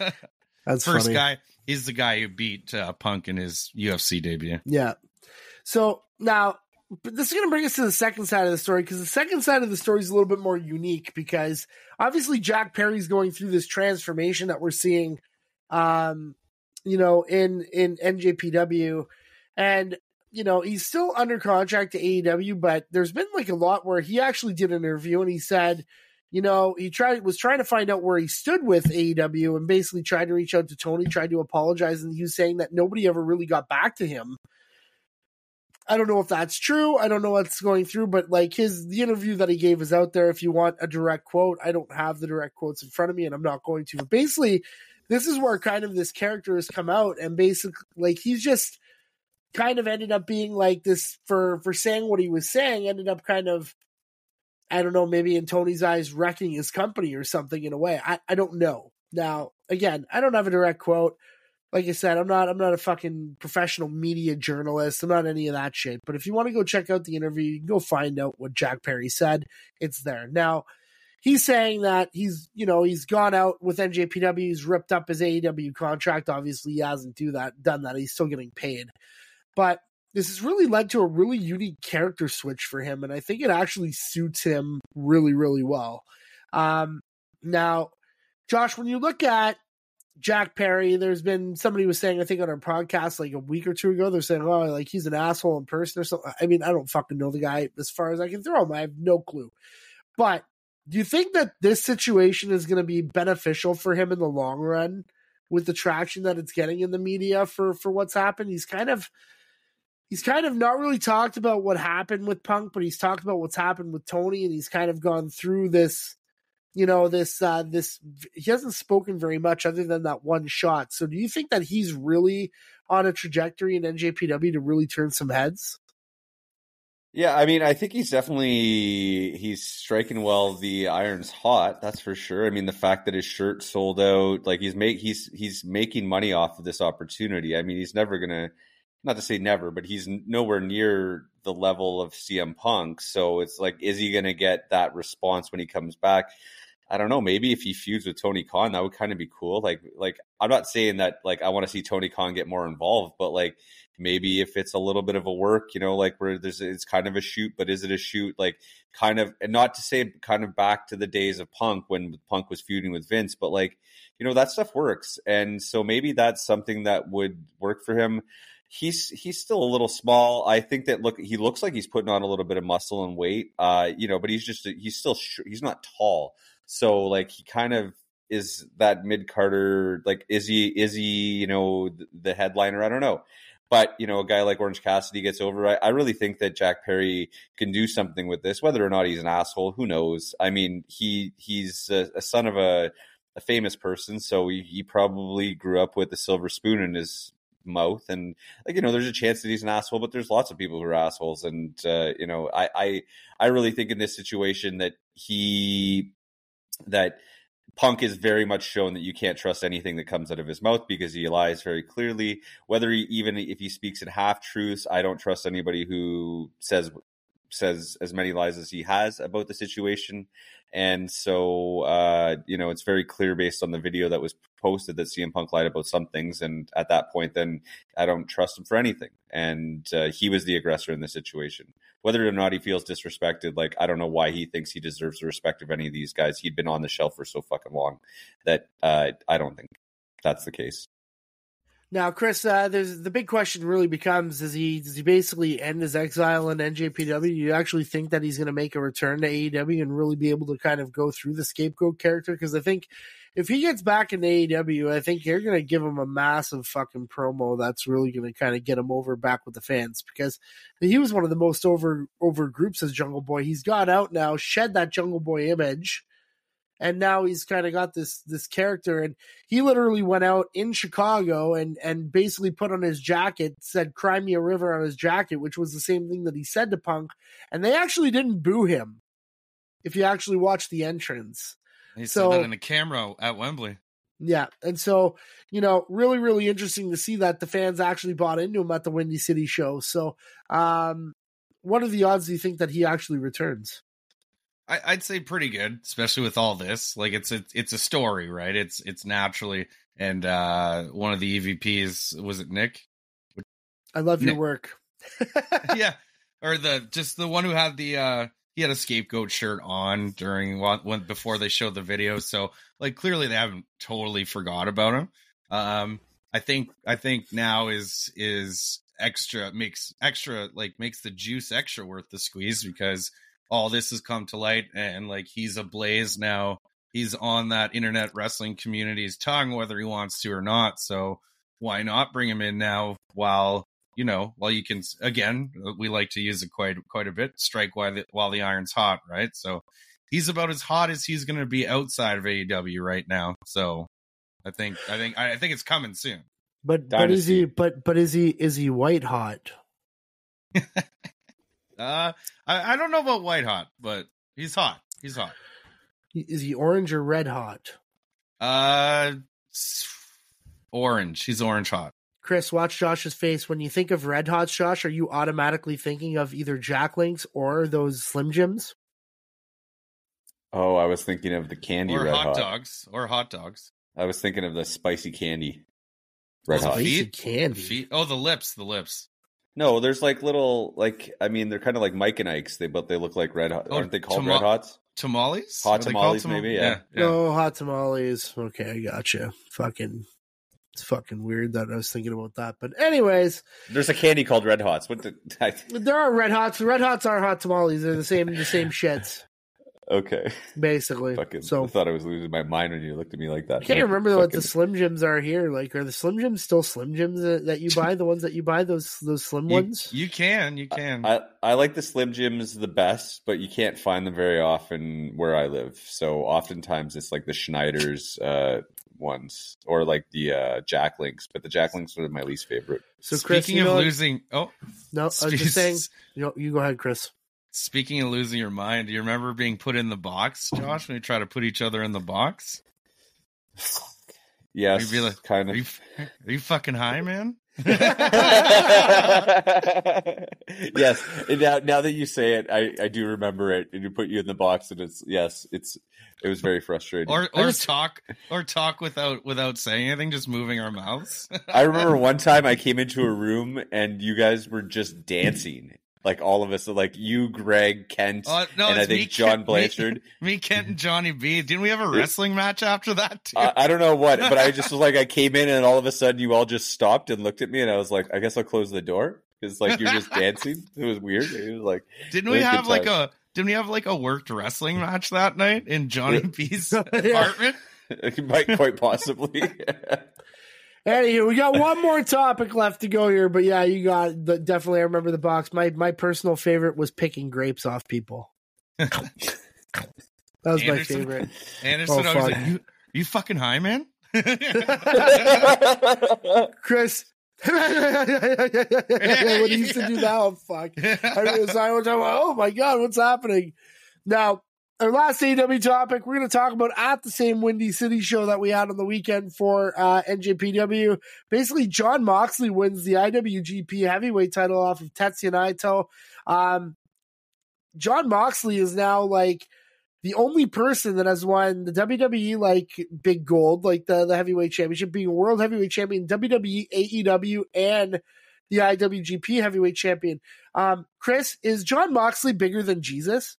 S2: First
S1: funny.
S2: guy, he's the guy who beat uh, Punk in his U F C debut.
S1: Yeah. So now, but this is going to bring us to the second side of the story, because the second side of the story is a little bit more unique, because obviously Jack Perry's going through this transformation that we're seeing, um, you know, in in N J P W, and you know, he's still under contract to A E W, but there's been like a lot where he actually did an interview and he said, you know, he tried was trying to find out where he stood with A E W, and basically tried to reach out to Tony, tried to apologize, and he was saying that nobody ever really got back to him. I don't know if that's true. I don't know what's going through, but like his the interview that he gave is out there. If you want a direct quote, I don't have the direct quotes in front of me, and I'm not going to. But basically, this is where kind of this character has come out, and basically, like he's just kind of ended up being like this for for saying what he was saying. Ended up kind of, I don't know, maybe in Tony's eyes, wrecking his company or something in a way. I I don't know. Now, again, I don't have a direct quote. Like I said, I'm not I'm not a fucking professional media journalist. I'm not any of that shit. But if you want to go check out the interview, you can go find out what Jack Perry said. It's there. Now, he's saying that he's, you know, he's gone out with N J P W, he's ripped up his A E W contract. Obviously, he hasn't do that, done that. He's still getting paid. But this has really led to a really unique character switch for him, and I think it actually suits him really, really well. Um, now, Josh, when you look at Jack Perry, there's been somebody was saying, I think on our podcast like a week or two ago, they're saying, oh, like he's an asshole in person or something. I mean, I don't fucking know the guy as far as I can throw him. I have no clue. But do you think that this situation is going to be beneficial for him in the long run with the traction that it's getting in the media for, for what's happened? He's kind of, he's kind of not really talked about what happened with Punk, but he's talked about what's happened with Tony, and he's kind of gone through this, you know, this, uh, this, he hasn't spoken very much other than that one shot. So do you think that he's really on a trajectory in N J P W to really turn some heads?
S3: Yeah, I mean, I think he's definitely, he's striking while the iron's hot. That's for sure. I mean, the fact that his shirt sold out, like he's make, he's, he's making money off of this opportunity. I mean, he's never going to, not to say never, but he's nowhere near the level of C M Punk. So it's like, is he going to get that response when he comes back? I don't know. Maybe if he feuds with Tony Khan, that would kind of be cool. Like, like I'm not saying that like I want to see Tony Khan get more involved, but like maybe if it's a little bit of a work, you know, like where there's it's kind of a shoot, but is it a shoot? Like kind of, and not to say kind of back to the days of Punk when Punk was feuding with Vince, but like, you know, that stuff works, and so maybe that's something that would work for him. He's he's still a little small. I think that look he looks like he's putting on a little bit of muscle and weight, uh, you know, but he's just he's still he's not tall. So like he kind of is that mid Carter, like is he is he you know the, the headliner? I don't know, but you know a guy like Orange Cassidy gets over. I, I really think that Jack Perry can do something with this. Whether or not he's an asshole, who knows? I mean, he he's a, a son of a, a famous person, so he, he probably grew up with a silver spoon in his mouth, and like you know there's a chance that he's an asshole, but there's lots of people who are assholes, and uh, you know I, I I really think in this situation that he that Punk is very much shown that you can't trust anything that comes out of his mouth because he lies very clearly. Whether he, even if he speaks in half truths, I don't trust anybody who says says as many lies as he has about the situation. And so, uh, you know, it's very clear based on the video that was posted that C M Punk lied about some things. And at that point, then I don't trust him for anything. And uh, he was the aggressor in the situation. Whether or not he feels disrespected, like, I don't know why he thinks he deserves the respect of any of these guys. He'd been on the shelf for so fucking long that uh, I don't think that's the case.
S1: Now, Chris, uh, there's the big question really becomes: Does he does he basically end his exile in N J P W? Do you actually think that he's going to make a return to A E W and really be able to kind of go through the scapegoat character? Because I think if he gets back into A E W, I think you're going to give him a massive fucking promo that's really going to kind of get him over back with the fans, because he was one of the most over over groups as Jungle Boy. He's got out now, shed that Jungle Boy image. And now he's kind of got this this character, and he literally went out in Chicago and and basically put on his jacket, said "Cry Me a River" on his jacket, which was the same thing that he said to Punk. And they actually didn't boo him, if you actually watch the entrance.
S2: He
S1: so,
S2: said that in the camera at Wembley.
S1: Yeah, and so, you know, really, really interesting to see that the fans actually bought into him at the Windy City show. So, um, what are the odds do you think that he actually returns?
S2: I'd say pretty good, especially with all this. Like it's a it's a story, right? It's it's naturally, and uh, one of the E V Ps, was it Nick?
S1: I love
S2: Nick.
S1: your work.
S2: Yeah, or the just the one who had the uh, he had a scapegoat shirt on during when before they showed the video. So like clearly they haven't totally forgot about him. Um, I think I think now is is extra makes extra like makes the juice extra worth the squeeze, because all this has come to light, and like he's ablaze now. He's on that internet wrestling community's tongue, whether he wants to or not. So why not bring him in now while, you know, while you can, again, we like to use it quite, quite a bit, strike while the, while the iron's hot, right? So he's about as hot as he's going to be outside of A E W right now. So I think, I think, I think it's coming soon.
S1: But, but is he, but, but is he, is he white hot?
S2: Uh, I, I don't know about white hot, but he's hot. He's hot.
S1: Is he orange or red hot?
S2: Uh, orange. He's orange hot.
S1: Chris, watch Josh's face. When you think of red hot, Josh, are you automatically thinking of either Jack Links or those Slim Jims?
S3: Oh, I was thinking of the candy
S2: or
S3: red
S2: hot,
S3: hot
S2: dogs or hot dogs.
S3: I was thinking of the spicy candy red
S2: Oh,
S3: hot.
S1: Spicy
S2: feet?
S1: candy.
S2: Feet? Oh, the lips. The lips.
S3: No, there's like little, like, I mean, they're kind of like Mike and Ike's, they, but they look like red hot.
S2: Oh,
S3: Aren't they called
S2: tamo-
S3: red hots?
S2: Tamales?
S3: Hot
S2: Are they called
S3: tamales,
S2: tam-
S3: maybe, yeah.
S2: yeah.
S1: Oh, hot tamales. Okay, I gotcha. Fucking, it's fucking weird that I was thinking about that. But anyways,
S3: There's a candy called red hots. What the? I,
S1: there are red hots. Red hots are hot tamales. They're the same, the same shits,
S3: okay.
S1: basically.
S3: Fucking,
S1: So
S3: I thought I was losing my mind when you looked at me like that.
S1: I can't remember
S3: Fucking,
S1: what the Slim Jims are here. Like, are the Slim Jims still Slim Jims that, that you buy? The ones that you buy, those those slim
S2: You,
S1: ones?
S2: you can. You can.
S3: I, I like the Slim Jims the best, but you can't find them very often where I live. So oftentimes it's like the Schneider's uh, ones or like the uh, Jack Links, but the Jack Links are my least favorite.
S1: So, Chris,
S2: Speaking
S1: you know
S2: of
S1: what-
S2: losing. Oh,
S1: No, I was
S2: Spe-
S1: just saying. You know, you go ahead, Chris.
S2: Speaking of losing your mind, do you remember being put in the box, Josh, when we try to put each other in the box?
S3: Yes,
S2: You'd be like,
S3: kind
S2: Are
S3: of.
S2: you, are you fucking high, man?
S3: Yes. And now, now that you say it, I, I do remember it. And you put you in the box, and it's yes, it's it was very frustrating.
S2: Or
S1: I
S2: or
S1: just-
S2: talk or talk without without saying anything, just moving our mouths.
S3: I remember one time I came into a room and you guys were just dancing. Like all of us, like you, Greg, Kent,
S2: Uh, no,
S3: and I
S2: it's me,
S3: think John
S2: Kent- me-
S3: Blanchard.
S2: Me, Kent, and Johnny B. Didn't we have a wrestling match after that too?
S3: I, I don't know what, but I just was like, I came in and all of a sudden you all just stopped and looked at me, and I was like, I guess I'll close the door because like you're just dancing. It was weird. It was like,
S2: Didn't
S3: it
S2: we
S3: was good
S2: have like
S3: times.
S2: a Didn't we have like a worked wrestling match that night in Johnny B's apartment?
S3: It might quite possibly.
S1: Anywho, we got one more topic left to go here, but yeah, you got the, definitely. I remember the box. My my personal favorite was picking grapes off people. That was my
S2: Anderson?
S1: favorite.
S2: Anderson,
S1: Oh,
S2: I was
S1: fuck.
S2: like, you, you fucking high, man?
S1: Chris, when he used to do that, oh fuck! I was, I was like, oh my god, what's happening? Now, our last A E W topic, we're going to talk about at the same Windy City show that we had on the weekend for uh, N J P W. Basically, Jon Moxley wins the I W G P heavyweight title off of Tetsuya Naito. Um, Jon Moxley is now like the only person that has won the W W E like big gold, like the, the heavyweight championship, being a world heavyweight champion, W W E, A E W, and the I W G P heavyweight champion. Um, Chris, is Jon Moxley bigger than Jesus?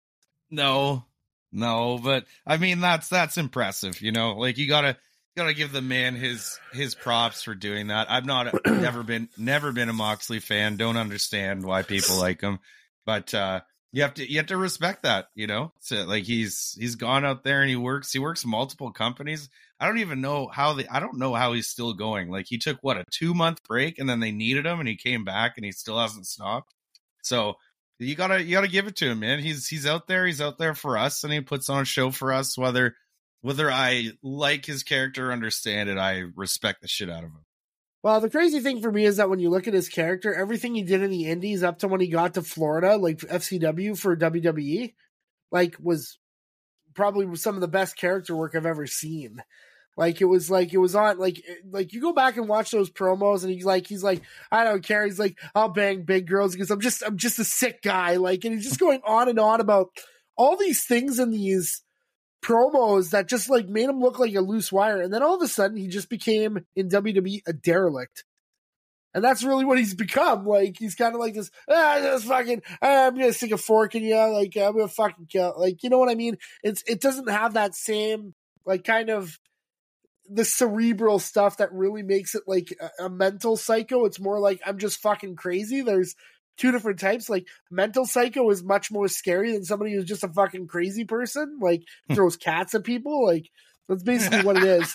S2: No, no, but I mean that's that's impressive. You know, like you gotta gotta give the man his his props for doing that. I've not never been never been a Moxley fan. Don't understand why people like him, but uh, you have to you have to respect that. You know, so like he's he's gone out there and he works he works multiple companies. I don't even know how the I don't know how he's still going. Like he took what a two month break and then they needed him and he came back and he still hasn't stopped. So. You gotta, you gotta give it to him, man. He's he's out there. He's out there for us, and he puts on a show for us. Whether whether I like his character, or understand it, I respect the shit out of him.
S1: Well, the crazy thing for me is that when you look at his character, everything he did in the Indies up to when he got to Florida, like F C W for W W E, like was probably some of the best character work I've ever seen. Like it was like it was on like like you go back and watch those promos and he's like he's like I don't care, he's like I'll bang big girls because I'm just I'm just a sick guy, like, and he's just going on and on about all these things in these promos that just like made him look like a loose wire, and then all of a sudden he just became in W W E a derelict. And that's really what he's become. Like he's kind of like this. Ah, this fucking. Ah, I'm gonna stick a fork in you. Like I'm gonna fucking kill. Like you know what I mean? It's it doesn't have that same like kind of the cerebral stuff that really makes it like a, a mental psycho. It's more like I'm just fucking crazy. There's two different types. Like mental psycho is much more scary than somebody who's just a fucking crazy person. Like throws cats at people. Like that's basically what it is.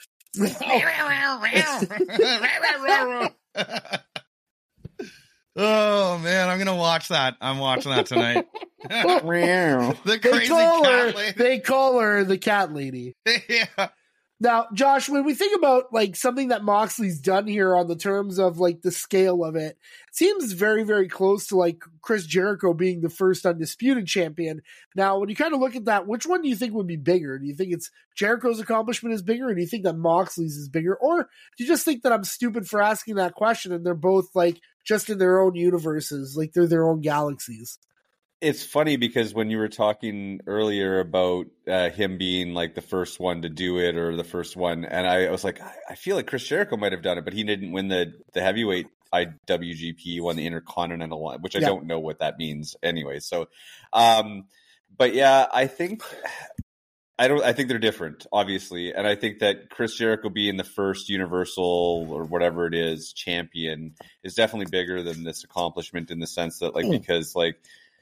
S2: Oh man, I'm gonna watch that. I'm watching that tonight. The
S1: they
S2: crazy
S1: call
S2: cat
S1: her,
S2: lady.
S1: They call her the cat lady.
S2: Yeah.
S1: Now, Josh, when we think about like something that Moxley's done here on the terms of like the scale of it, it seems very, very close to like Chris Jericho being the first undisputed champion. Now, when you kind of look at that, which one do you think would be bigger? Do you think it's Jericho's accomplishment is bigger, or do you think that Moxley's is bigger? Or do you just think that I'm stupid for asking that question and they're both like just in their own universes, like they're their own galaxies?
S3: It's funny because when you were talking earlier about uh, him being like the first one to do it or the first one, and I, I was like, I, I feel like Chris Jericho might have done it, but he didn't win the, the heavyweight I W G P. He won the Intercontinental one, which I yeah. don't know what that means anyway. So, um, but yeah, I think I don't. I think they're different, obviously, and I think that Chris Jericho being the first Universal or whatever it is champion is definitely bigger than this accomplishment in the sense that, like, mm. because like.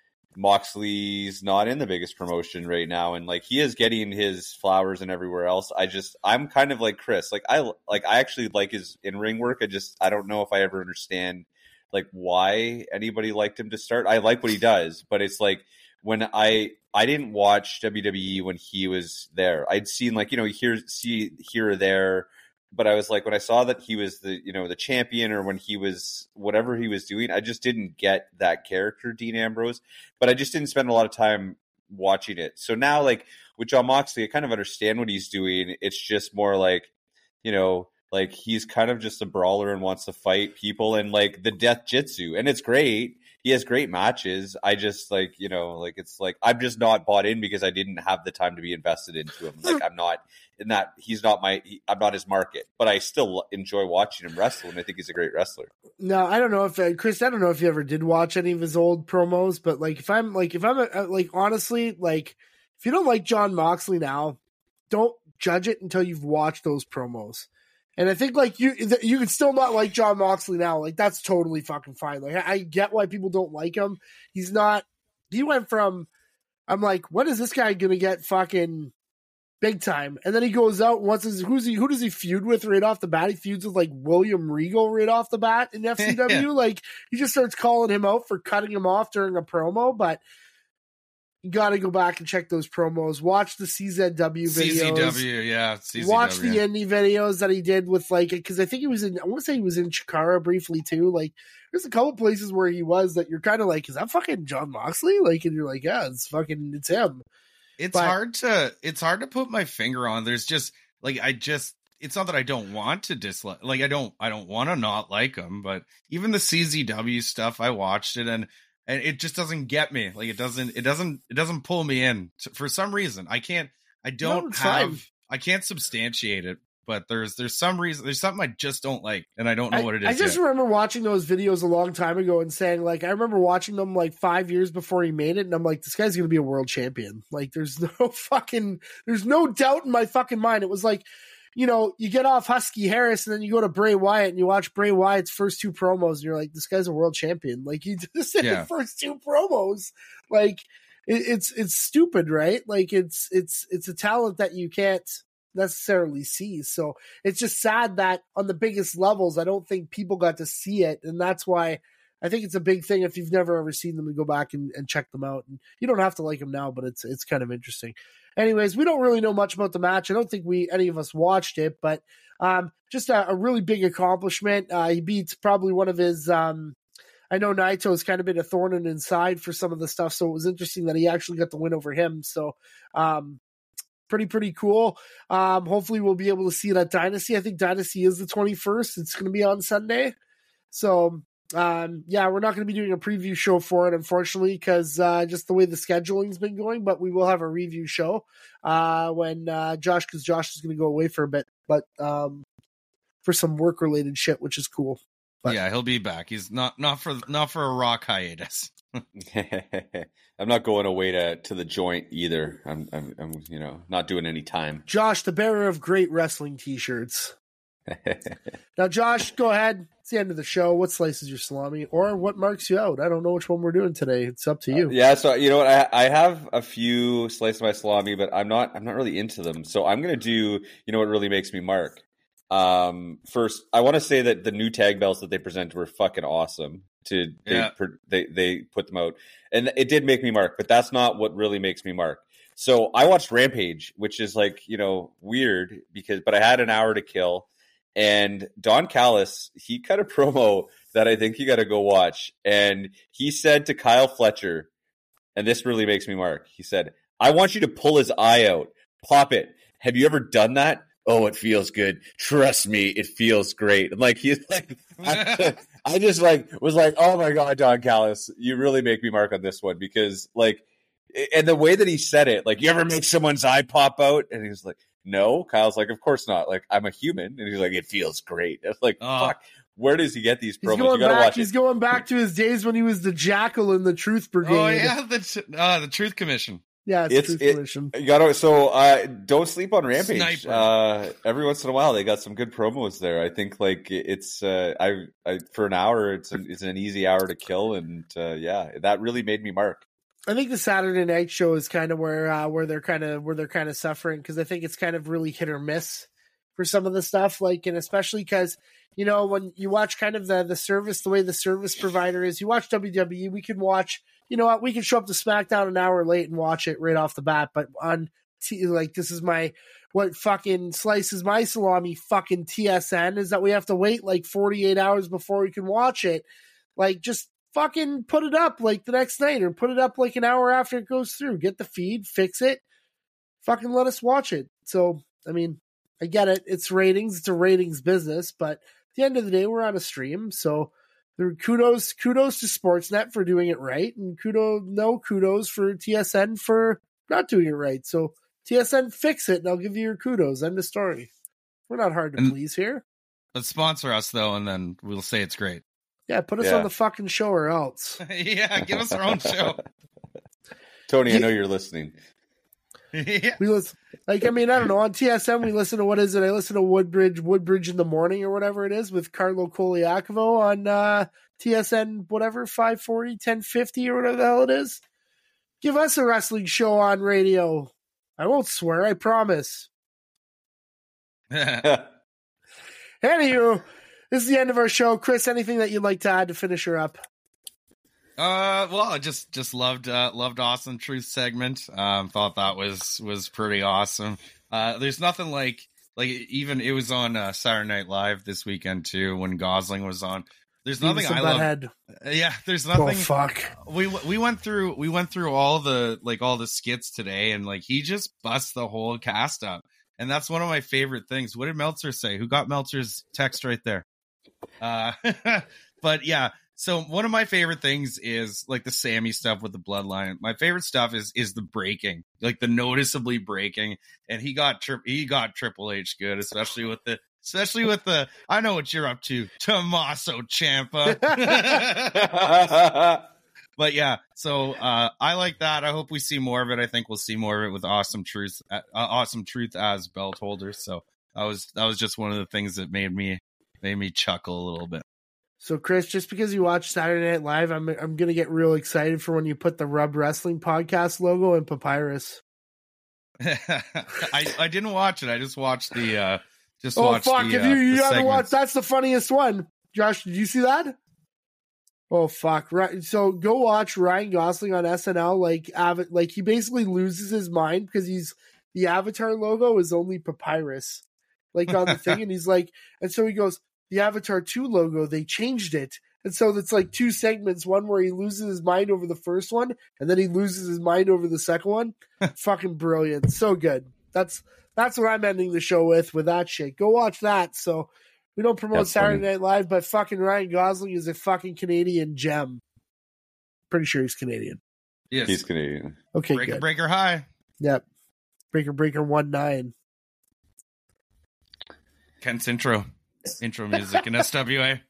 S3: Moxley's not in the biggest promotion right now, and like he is getting his flowers and everywhere else. I just I'm kind of like Chris. Like I like I actually like his in-ring work. I just I don't know if I ever understand like why anybody liked him to start. I like what he does, but it's like when I I didn't watch W W E when he was there. I'd seen like, you know, here see here or there. But I was like, when I saw that he was the, you know, the champion, or when he was whatever he was doing, I just didn't get that character, Dean Ambrose. But I just didn't spend a lot of time watching it. So now, like with Jon Moxley, I kind of understand what he's doing. It's just more like, you know, like he's kind of just a brawler and wants to fight people and like the death jitsu, and it's great. He has great matches. I just like, you know, like it's like I'm just not bought in because I didn't have the time to be invested into him. Like I'm not in that. He's not my. He, I'm not his market, but I still enjoy watching him wrestle, and I think he's a great wrestler.
S1: No, I don't know if uh, Chris. I don't know if you ever did watch any of his old promos, but like if I'm like if I'm a, like honestly like if you don't like Jon Moxley now, don't judge it until you've watched those promos. And I think like you, you can still not like Jon Moxley now. Like that's totally fucking fine. Like I, I get why people don't like him. He's not. He went from, I'm like, what is this guy gonna get fucking big time? And then he goes out. And what's his? Who's he? Who does he feud with right off the bat? He feuds with like William Regal right off the bat in F C W. Yeah. Like he just starts calling him out for cutting him off during a promo, but. You got to go back and check those promos. Watch the C Z W videos. C Z
S2: W, yeah. C Z W.
S1: Watch the indie videos that he did with like, because I think he was in, I want to say he was in Chikara briefly too. Like, there's a couple places where he was that you're kind of like, is that fucking Jon Moxley? Like, and you're like, yeah, it's fucking, it's him.
S2: It's
S1: But-
S2: hard to it's hard to put my finger on. There's just like I just it's not that I don't want to dislike like I don't I don't want to not like him, but even the C Z W stuff, I watched it and and it just doesn't get me. Like it doesn't it doesn't it doesn't pull me in for some reason. I can't I don't
S1: it's
S2: have
S1: fine.
S2: I can't substantiate it, but there's there's some reason there's something I just don't like and I don't know
S1: I,
S2: what it is.
S1: I just
S2: yet.
S1: remember watching those videos a long time ago and saying, like, I remember watching them like five years before he made it, and I'm like, this guy's gonna be a world champion. Like, there's no fucking, there's no doubt in my fucking mind. It was like, you know, you get off Husky Harris and then you go to Bray Wyatt and you watch Bray Wyatt's first two promos, and you're like, this guy's a world champion. Like, he just did
S2: Yeah.
S1: the first two promos. Like, it, it's it's stupid, right? Like, it's it's it's a talent that you can't necessarily see. So it's just sad that on the biggest levels, I don't think people got to see it. And that's why I think it's a big thing if you've never ever seen them to go back and, and check them out. And you don't have to like them now, but it's it's kind of interesting. Anyways, we don't really know much about the match. I don't think we any of us watched it, but um, just a, a really big accomplishment. Uh, he beats probably one of his um, I know Naito's kind of been a thorn in his side for some of the stuff, so it was interesting that he actually got the win over him. So um pretty, pretty cool. Um, hopefully we'll be able to see it at Dynasty. I think Dynasty is the twenty-first. It's going to be on Sunday. So, um, yeah, we're not going to be doing a preview show for it, unfortunately, because uh, just the way the scheduling's been going, but we will have a review show uh, when uh, Josh, because Josh is going to go away for a bit, but um, for some work-related shit, which is cool. But,
S2: yeah, he'll be back. He's not not for not for a rock hiatus.
S3: I'm not going away to, to the joint either. I'm, I'm, I'm, you know, not doing any time.
S1: Josh, the bearer of great wrestling t-shirts. Now, Josh, go ahead. It's the end of the show. What slices your salami or what marks you out? I don't know which one we're doing today. It's up to you.
S3: Uh, yeah, so you know what? I, I have a few slices of my salami, but I'm not I'm not really into them. So I'm gonna do you know what really makes me mark. Um, first, I want to say that the new tag belts that they presented were fucking awesome. To they,
S2: Yeah.
S3: they they put them out, and it did make me mark. But that's not what really makes me mark. So I watched Rampage, which is like you know weird because, but I had an hour to kill. And Don Callis, he cut a promo that I think you got to go watch. And he said to Kyle Fletcher, and this really makes me mark, he said, I want you to pull his eye out. Pop it. Have you ever done that? Oh, it feels good. Trust me, it feels great. And like, he's like, I, I just like, was like, oh my God, Don Callis, you really make me mark on this one because like, and the way that he said it, like, you ever make someone's eye pop out? And he was like, no. Kyle's like, of course not. Like, I'm a human. And he's like, it feels great. It's like,
S2: Oh.
S3: fuck. Where does he get these
S1: He's
S3: promos?
S1: going
S3: You gotta
S1: back.
S3: watch
S1: He's
S3: it.
S1: going back to his days when he was the Jackal in the Truth Brigade.
S2: Oh yeah, the t- uh, the Truth Commission.
S1: yeah, it's,
S3: It's-
S1: Truth
S3: it-
S1: Commission.
S3: You gotta so uh, don't sleep on Rampage.
S2: Sniper.
S3: Uh, every once in a while, they got some good promos there. I think like it's uh, I, I for an hour, it's an, it's an easy hour to kill, and uh, yeah, that really made me mark.
S1: I think the Saturday night show is kind of where uh, where they're kind of where they're kind of suffering because I think it's kind of really hit or miss for some of the stuff. Like, and especially because you know when you watch kind of the the service, the way the service provider is, you watch W W E, we can watch. You know what? We can show up to SmackDown an hour late and watch it right off the bat. But on T, like this is my what fucking slices my salami fucking T S N is that we have to wait like forty-eight hours before we can watch it. Like just fucking put it up like the next night or put it up like an hour after it goes through. Get the feed, fix it, fucking let us watch it. So, I mean, I get it. It's ratings. It's a ratings business. But at the end of the day, we're on a stream. So there kudos, kudos to Sportsnet for doing it right. And kudos, no kudos for T S N for not doing it right. So T S N, fix it and I'll give you your kudos. End of story. We're not hard to
S2: And-
S1: please here.
S2: But sponsor us though, and then we'll say it's great.
S1: Yeah, put us
S3: Yeah.
S1: on the fucking show or else.
S2: Yeah, give us our own show.
S3: Tony, I know you're listening.
S2: Yeah.
S1: We listen, like, I mean, I don't know. On T S M, we listen to, what is it? I listen to Woodbridge, Woodbridge in the Morning or whatever it is with Carlo Koliakovo on uh, T S N, whatever, five forty, ten fifty or whatever the hell it is. Give us a wrestling show on radio. I won't swear, I promise. Anywho, this is the end of our show. Chris, anything that you'd like to add to finish her up?
S2: Uh, well, I just just loved uh, loved Awesome Truth segment. Um, thought that was was pretty awesome. Uh, there's nothing like like even it was on uh, Saturday Night Live this weekend too when Gosling was on. there's nothing I love.
S1: Head.
S2: Yeah, there's nothing.
S1: Oh fuck.
S2: We we went through we went through all the like all the skits today, and like he just busts the whole cast up, and that's one of my favorite things. What did Meltzer say? Who got Meltzer's text right there? Uh, but yeah. So one of my favorite things is like the Sammy stuff with the bloodline. My favorite stuff is is the breaking, like the noticeably breaking. And he got tri- he got Triple H good, especially with the especially with the I know what you're up to, Tommaso Ciampa. But yeah, so uh, I like that. I hope we see more of it. I think we'll see more of it with Awesome Truth, uh, Awesome Truth as belt holder. So that was that was just one of the things that made me made me chuckle a little bit.
S1: So, Chris, just because you watch Saturday Night Live, I'm I'm gonna get real excited for when you put the Rub Wrestling Podcast logo in Papyrus.
S2: I I didn't watch it. I just watched the. Uh, just
S1: oh
S2: watched
S1: fuck!
S2: The,
S1: if you
S2: uh,
S1: you haven't
S2: segments.
S1: watched, that's the funniest one. Josh, did you see that? Oh fuck! Right. So go watch Ryan Gosling on S N L. Like, av- like he basically loses his mind because he's the Avatar logo is only Papyrus, like on the thing, and he's like, and so he goes. The Avatar two logo, they changed it. And so it's like two segments, one where he loses his mind over the first one, and then he loses his mind over the second one. Fucking brilliant. So good. That's that's what I'm ending the show with, with that shit. Go watch that. So we don't promote that's Saturday funny. Night Live, but fucking Ryan Gosling is a fucking Canadian gem. Pretty sure he's Canadian.
S2: Yes.
S3: He's Canadian.
S1: Okay,
S2: Breaker
S1: good.
S2: Breaker High.
S1: Yep. Breaker Breaker one nine.
S2: Kent's intro. Intro music in S W A.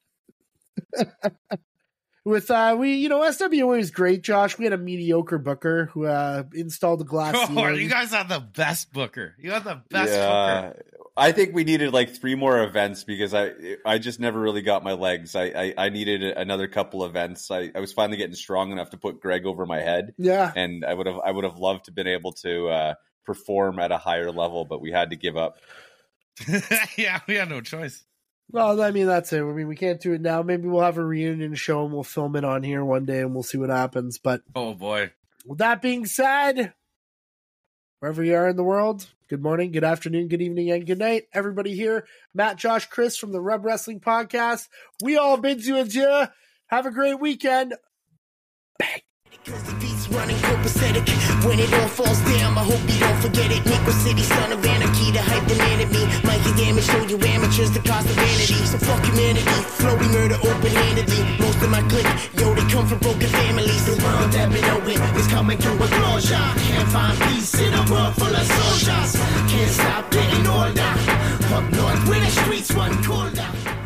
S1: With uh we you know S W A was great, Josh. We had a mediocre booker who uh installed a glass
S2: oh,
S1: ceiling.
S2: You guys had the best booker. You had the best
S3: yeah,
S2: booker.
S3: I think we needed like three more events because I I just never really got my legs. I I, I needed another couple events. I, I was finally getting strong enough to put Greg over my head.
S1: Yeah.
S3: And I would have I would have loved to have been able to uh perform at a higher level, but we had to give up.
S2: Yeah, we had no choice.
S1: Well, I mean, that's it. I mean, we can't do it now. Maybe we'll have a reunion show and we'll film it on here one day and we'll see what happens. But
S2: oh boy.
S1: With that being said, wherever you are in the world, good morning, good afternoon, good evening, and good night. Everybody here, Matt, Josh, Chris from the Rub Wrestling Podcast. We all bid you adieu. Have a great weekend. Bang. Cause the beat's running copacetic. When it all falls down, I hope you don't forget it. Nico City, son of anarchy, the hype demanded me. Mikey damage, show you amateurs the cost of vanity. So fuck humanity, flowing murder open-handedly. Most of my clique, yo, they come from broken families. The world that been open is coming to a closure. Can't find peace in a world full of soldiers. Can't stop getting older. Up north where the streets run colder.